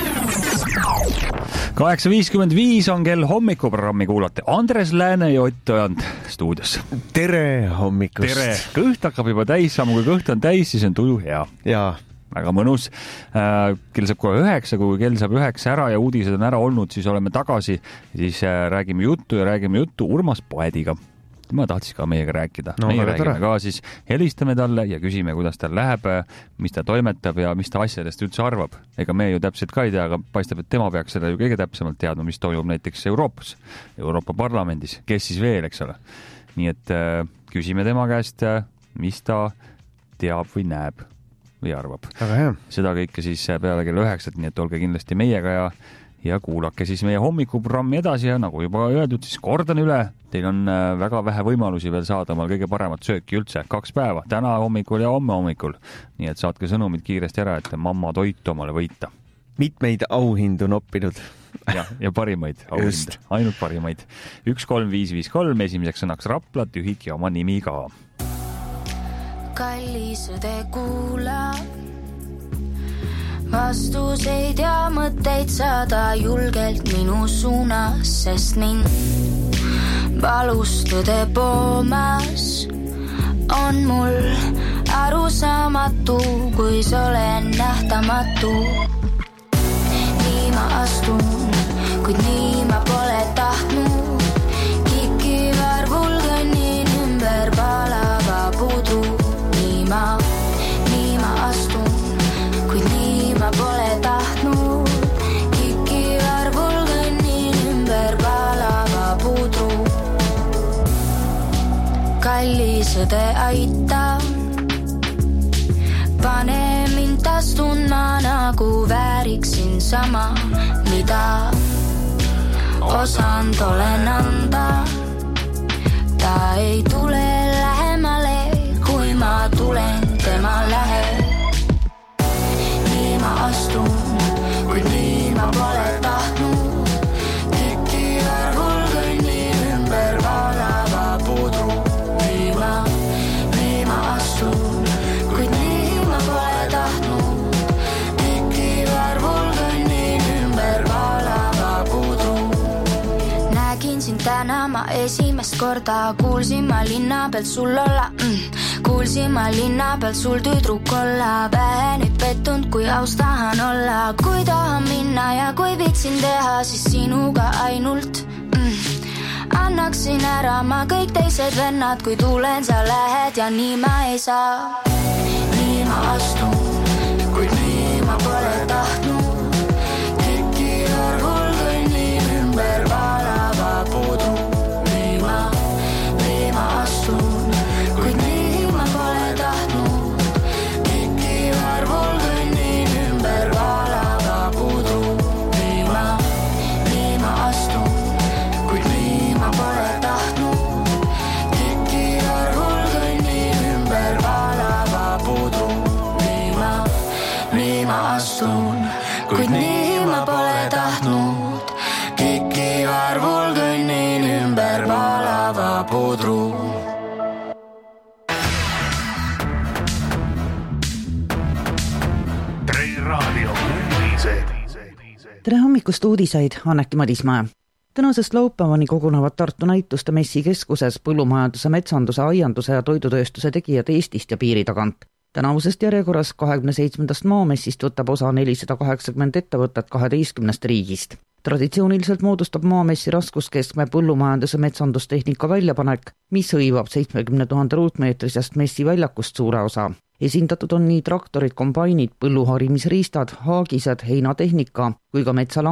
kaheksa viiskümmend viis on kell hommikuprogrammi kuulate. Andres Lääne ja Ott Ojand stuudios. Tere hommikust. Tere. Kõht hakkab juba täis saama, kui kõht on täis, siis on tuju hea. Jaa. Väga mõnus. Kell saab kohe üheksa, kui kell saab üheksa ära ja uudised on ära olnud, siis oleme tagasi. Siis räägime juttu ja räägime juttu Urmas Paediga. Ma tahtsin ka meiega rääkida. No, Meie räägime tore. ka siis, helistame talle ja küsime, kuidas tal läheb, mis ta toimetab ja mis ta asjadest üldse arvab. Ega me ju täpselt ka ei tea, aga paistab, et tema peaks seda ju kõige täpsemalt teadma, mis toimub näiteks Euroopas, Euroopa Parlamendis, kes siis veel, eks ole. Nii et äh, küsime tema käest, mis ta teab või näeb või arvab. Väga hea. Seda kõike siis peale kell üheksat, nii et olge kindlasti meiega ja ja kuulake siis meie hommikuprogrammi edasi ja nagu juba öeldud, siis kordan üle, teil on väga vähe võimalusi veel saada omal kõige paremat sööki üldse, kaks päeva, täna hommikul ja homme hommikul. Nii et saatke sõnumid kiiresti ära, et mamma toitu omale võita. Mitmeid auhindu noppinud. Ja, ja parimaid auhindu, ainult parimaid. üks kolm viis viis kolm, esimeseks sõnaks Rapla, tühik ja oma nimi ka. Kallisõde kuulab vastuseid ja mõtteid saada julgelt minu suunas, sest mind valustõde poomas on mul arusaamatu, kui olen nähtamatu. Nii ma astun, kuid nii ma pole tahtnud. Kikivarvul kõnnin ümber palava pudru. Nii ma, nii ma astun, kuid nii ma pole tahtnud. Kikivarvul kõnnin ümber palava pudru. Kallisõde aita, pane mind taas tundma, nagu vääriksin sama, mida osand olen anda. Ta ei tule lähemale, kui ma tulen tema lähe. Ma astun, kuid nii ma pole tahtnud. Kikivarvul kõnnin ümber valava pudru. Nii ma, nii ma astun, kuid nii ma pole tahtnud. Kikivarvul kõnnin ümber valava pudru. Nägin sind täna ma esimest korda, kuulsin ma linna pealt sul olla. Mm. Kuulsin ma linna pealt sul tüdruk olla. Pähe nüüd pettunud, kui aus tahan olla. Kui tahan minna ja kui vitsin teha, siis sinuga ainult mm. Annaksin ära ma kõik teised vennad, kui tulen sa lähed ja nii ma ei saa. Nii ma astun, kuid nii ma pole tahtnud. Kikivarvul kõnnin ümber valava pudru. Nii ma, nii ma astun, kuid nii kuid nii ma pole tahtnud. Kikivarvul kõnnin ümber valava pudru. Tre Raadio uudised. Tere hommikust uudiseid, Anneki Madismäe. Tänasest laupäevani kogunevad Tartu näituste messikeskuses põllumajanduse, metsanduse, aianduse ja toidutööstuse tegijad Eestist ja piiri tagant. Tänavusest järjekorras kahekümne seitsmendast maamessist võtab osa nelisada kaheksakümmend ettevõtet kaheteistkümnest riigist. Traditsiooniliselt moodustab maamessi raskuskeskme põllumajanduse metsandustehnika väljapanek, mis hõivab seitsmekümne tuhande ruutmeetrisest messi väljakust suure osa. Esindatud on nii traktorid, kombainid, põlluharimisriistad, haagised, heinatehnika kui ka metsala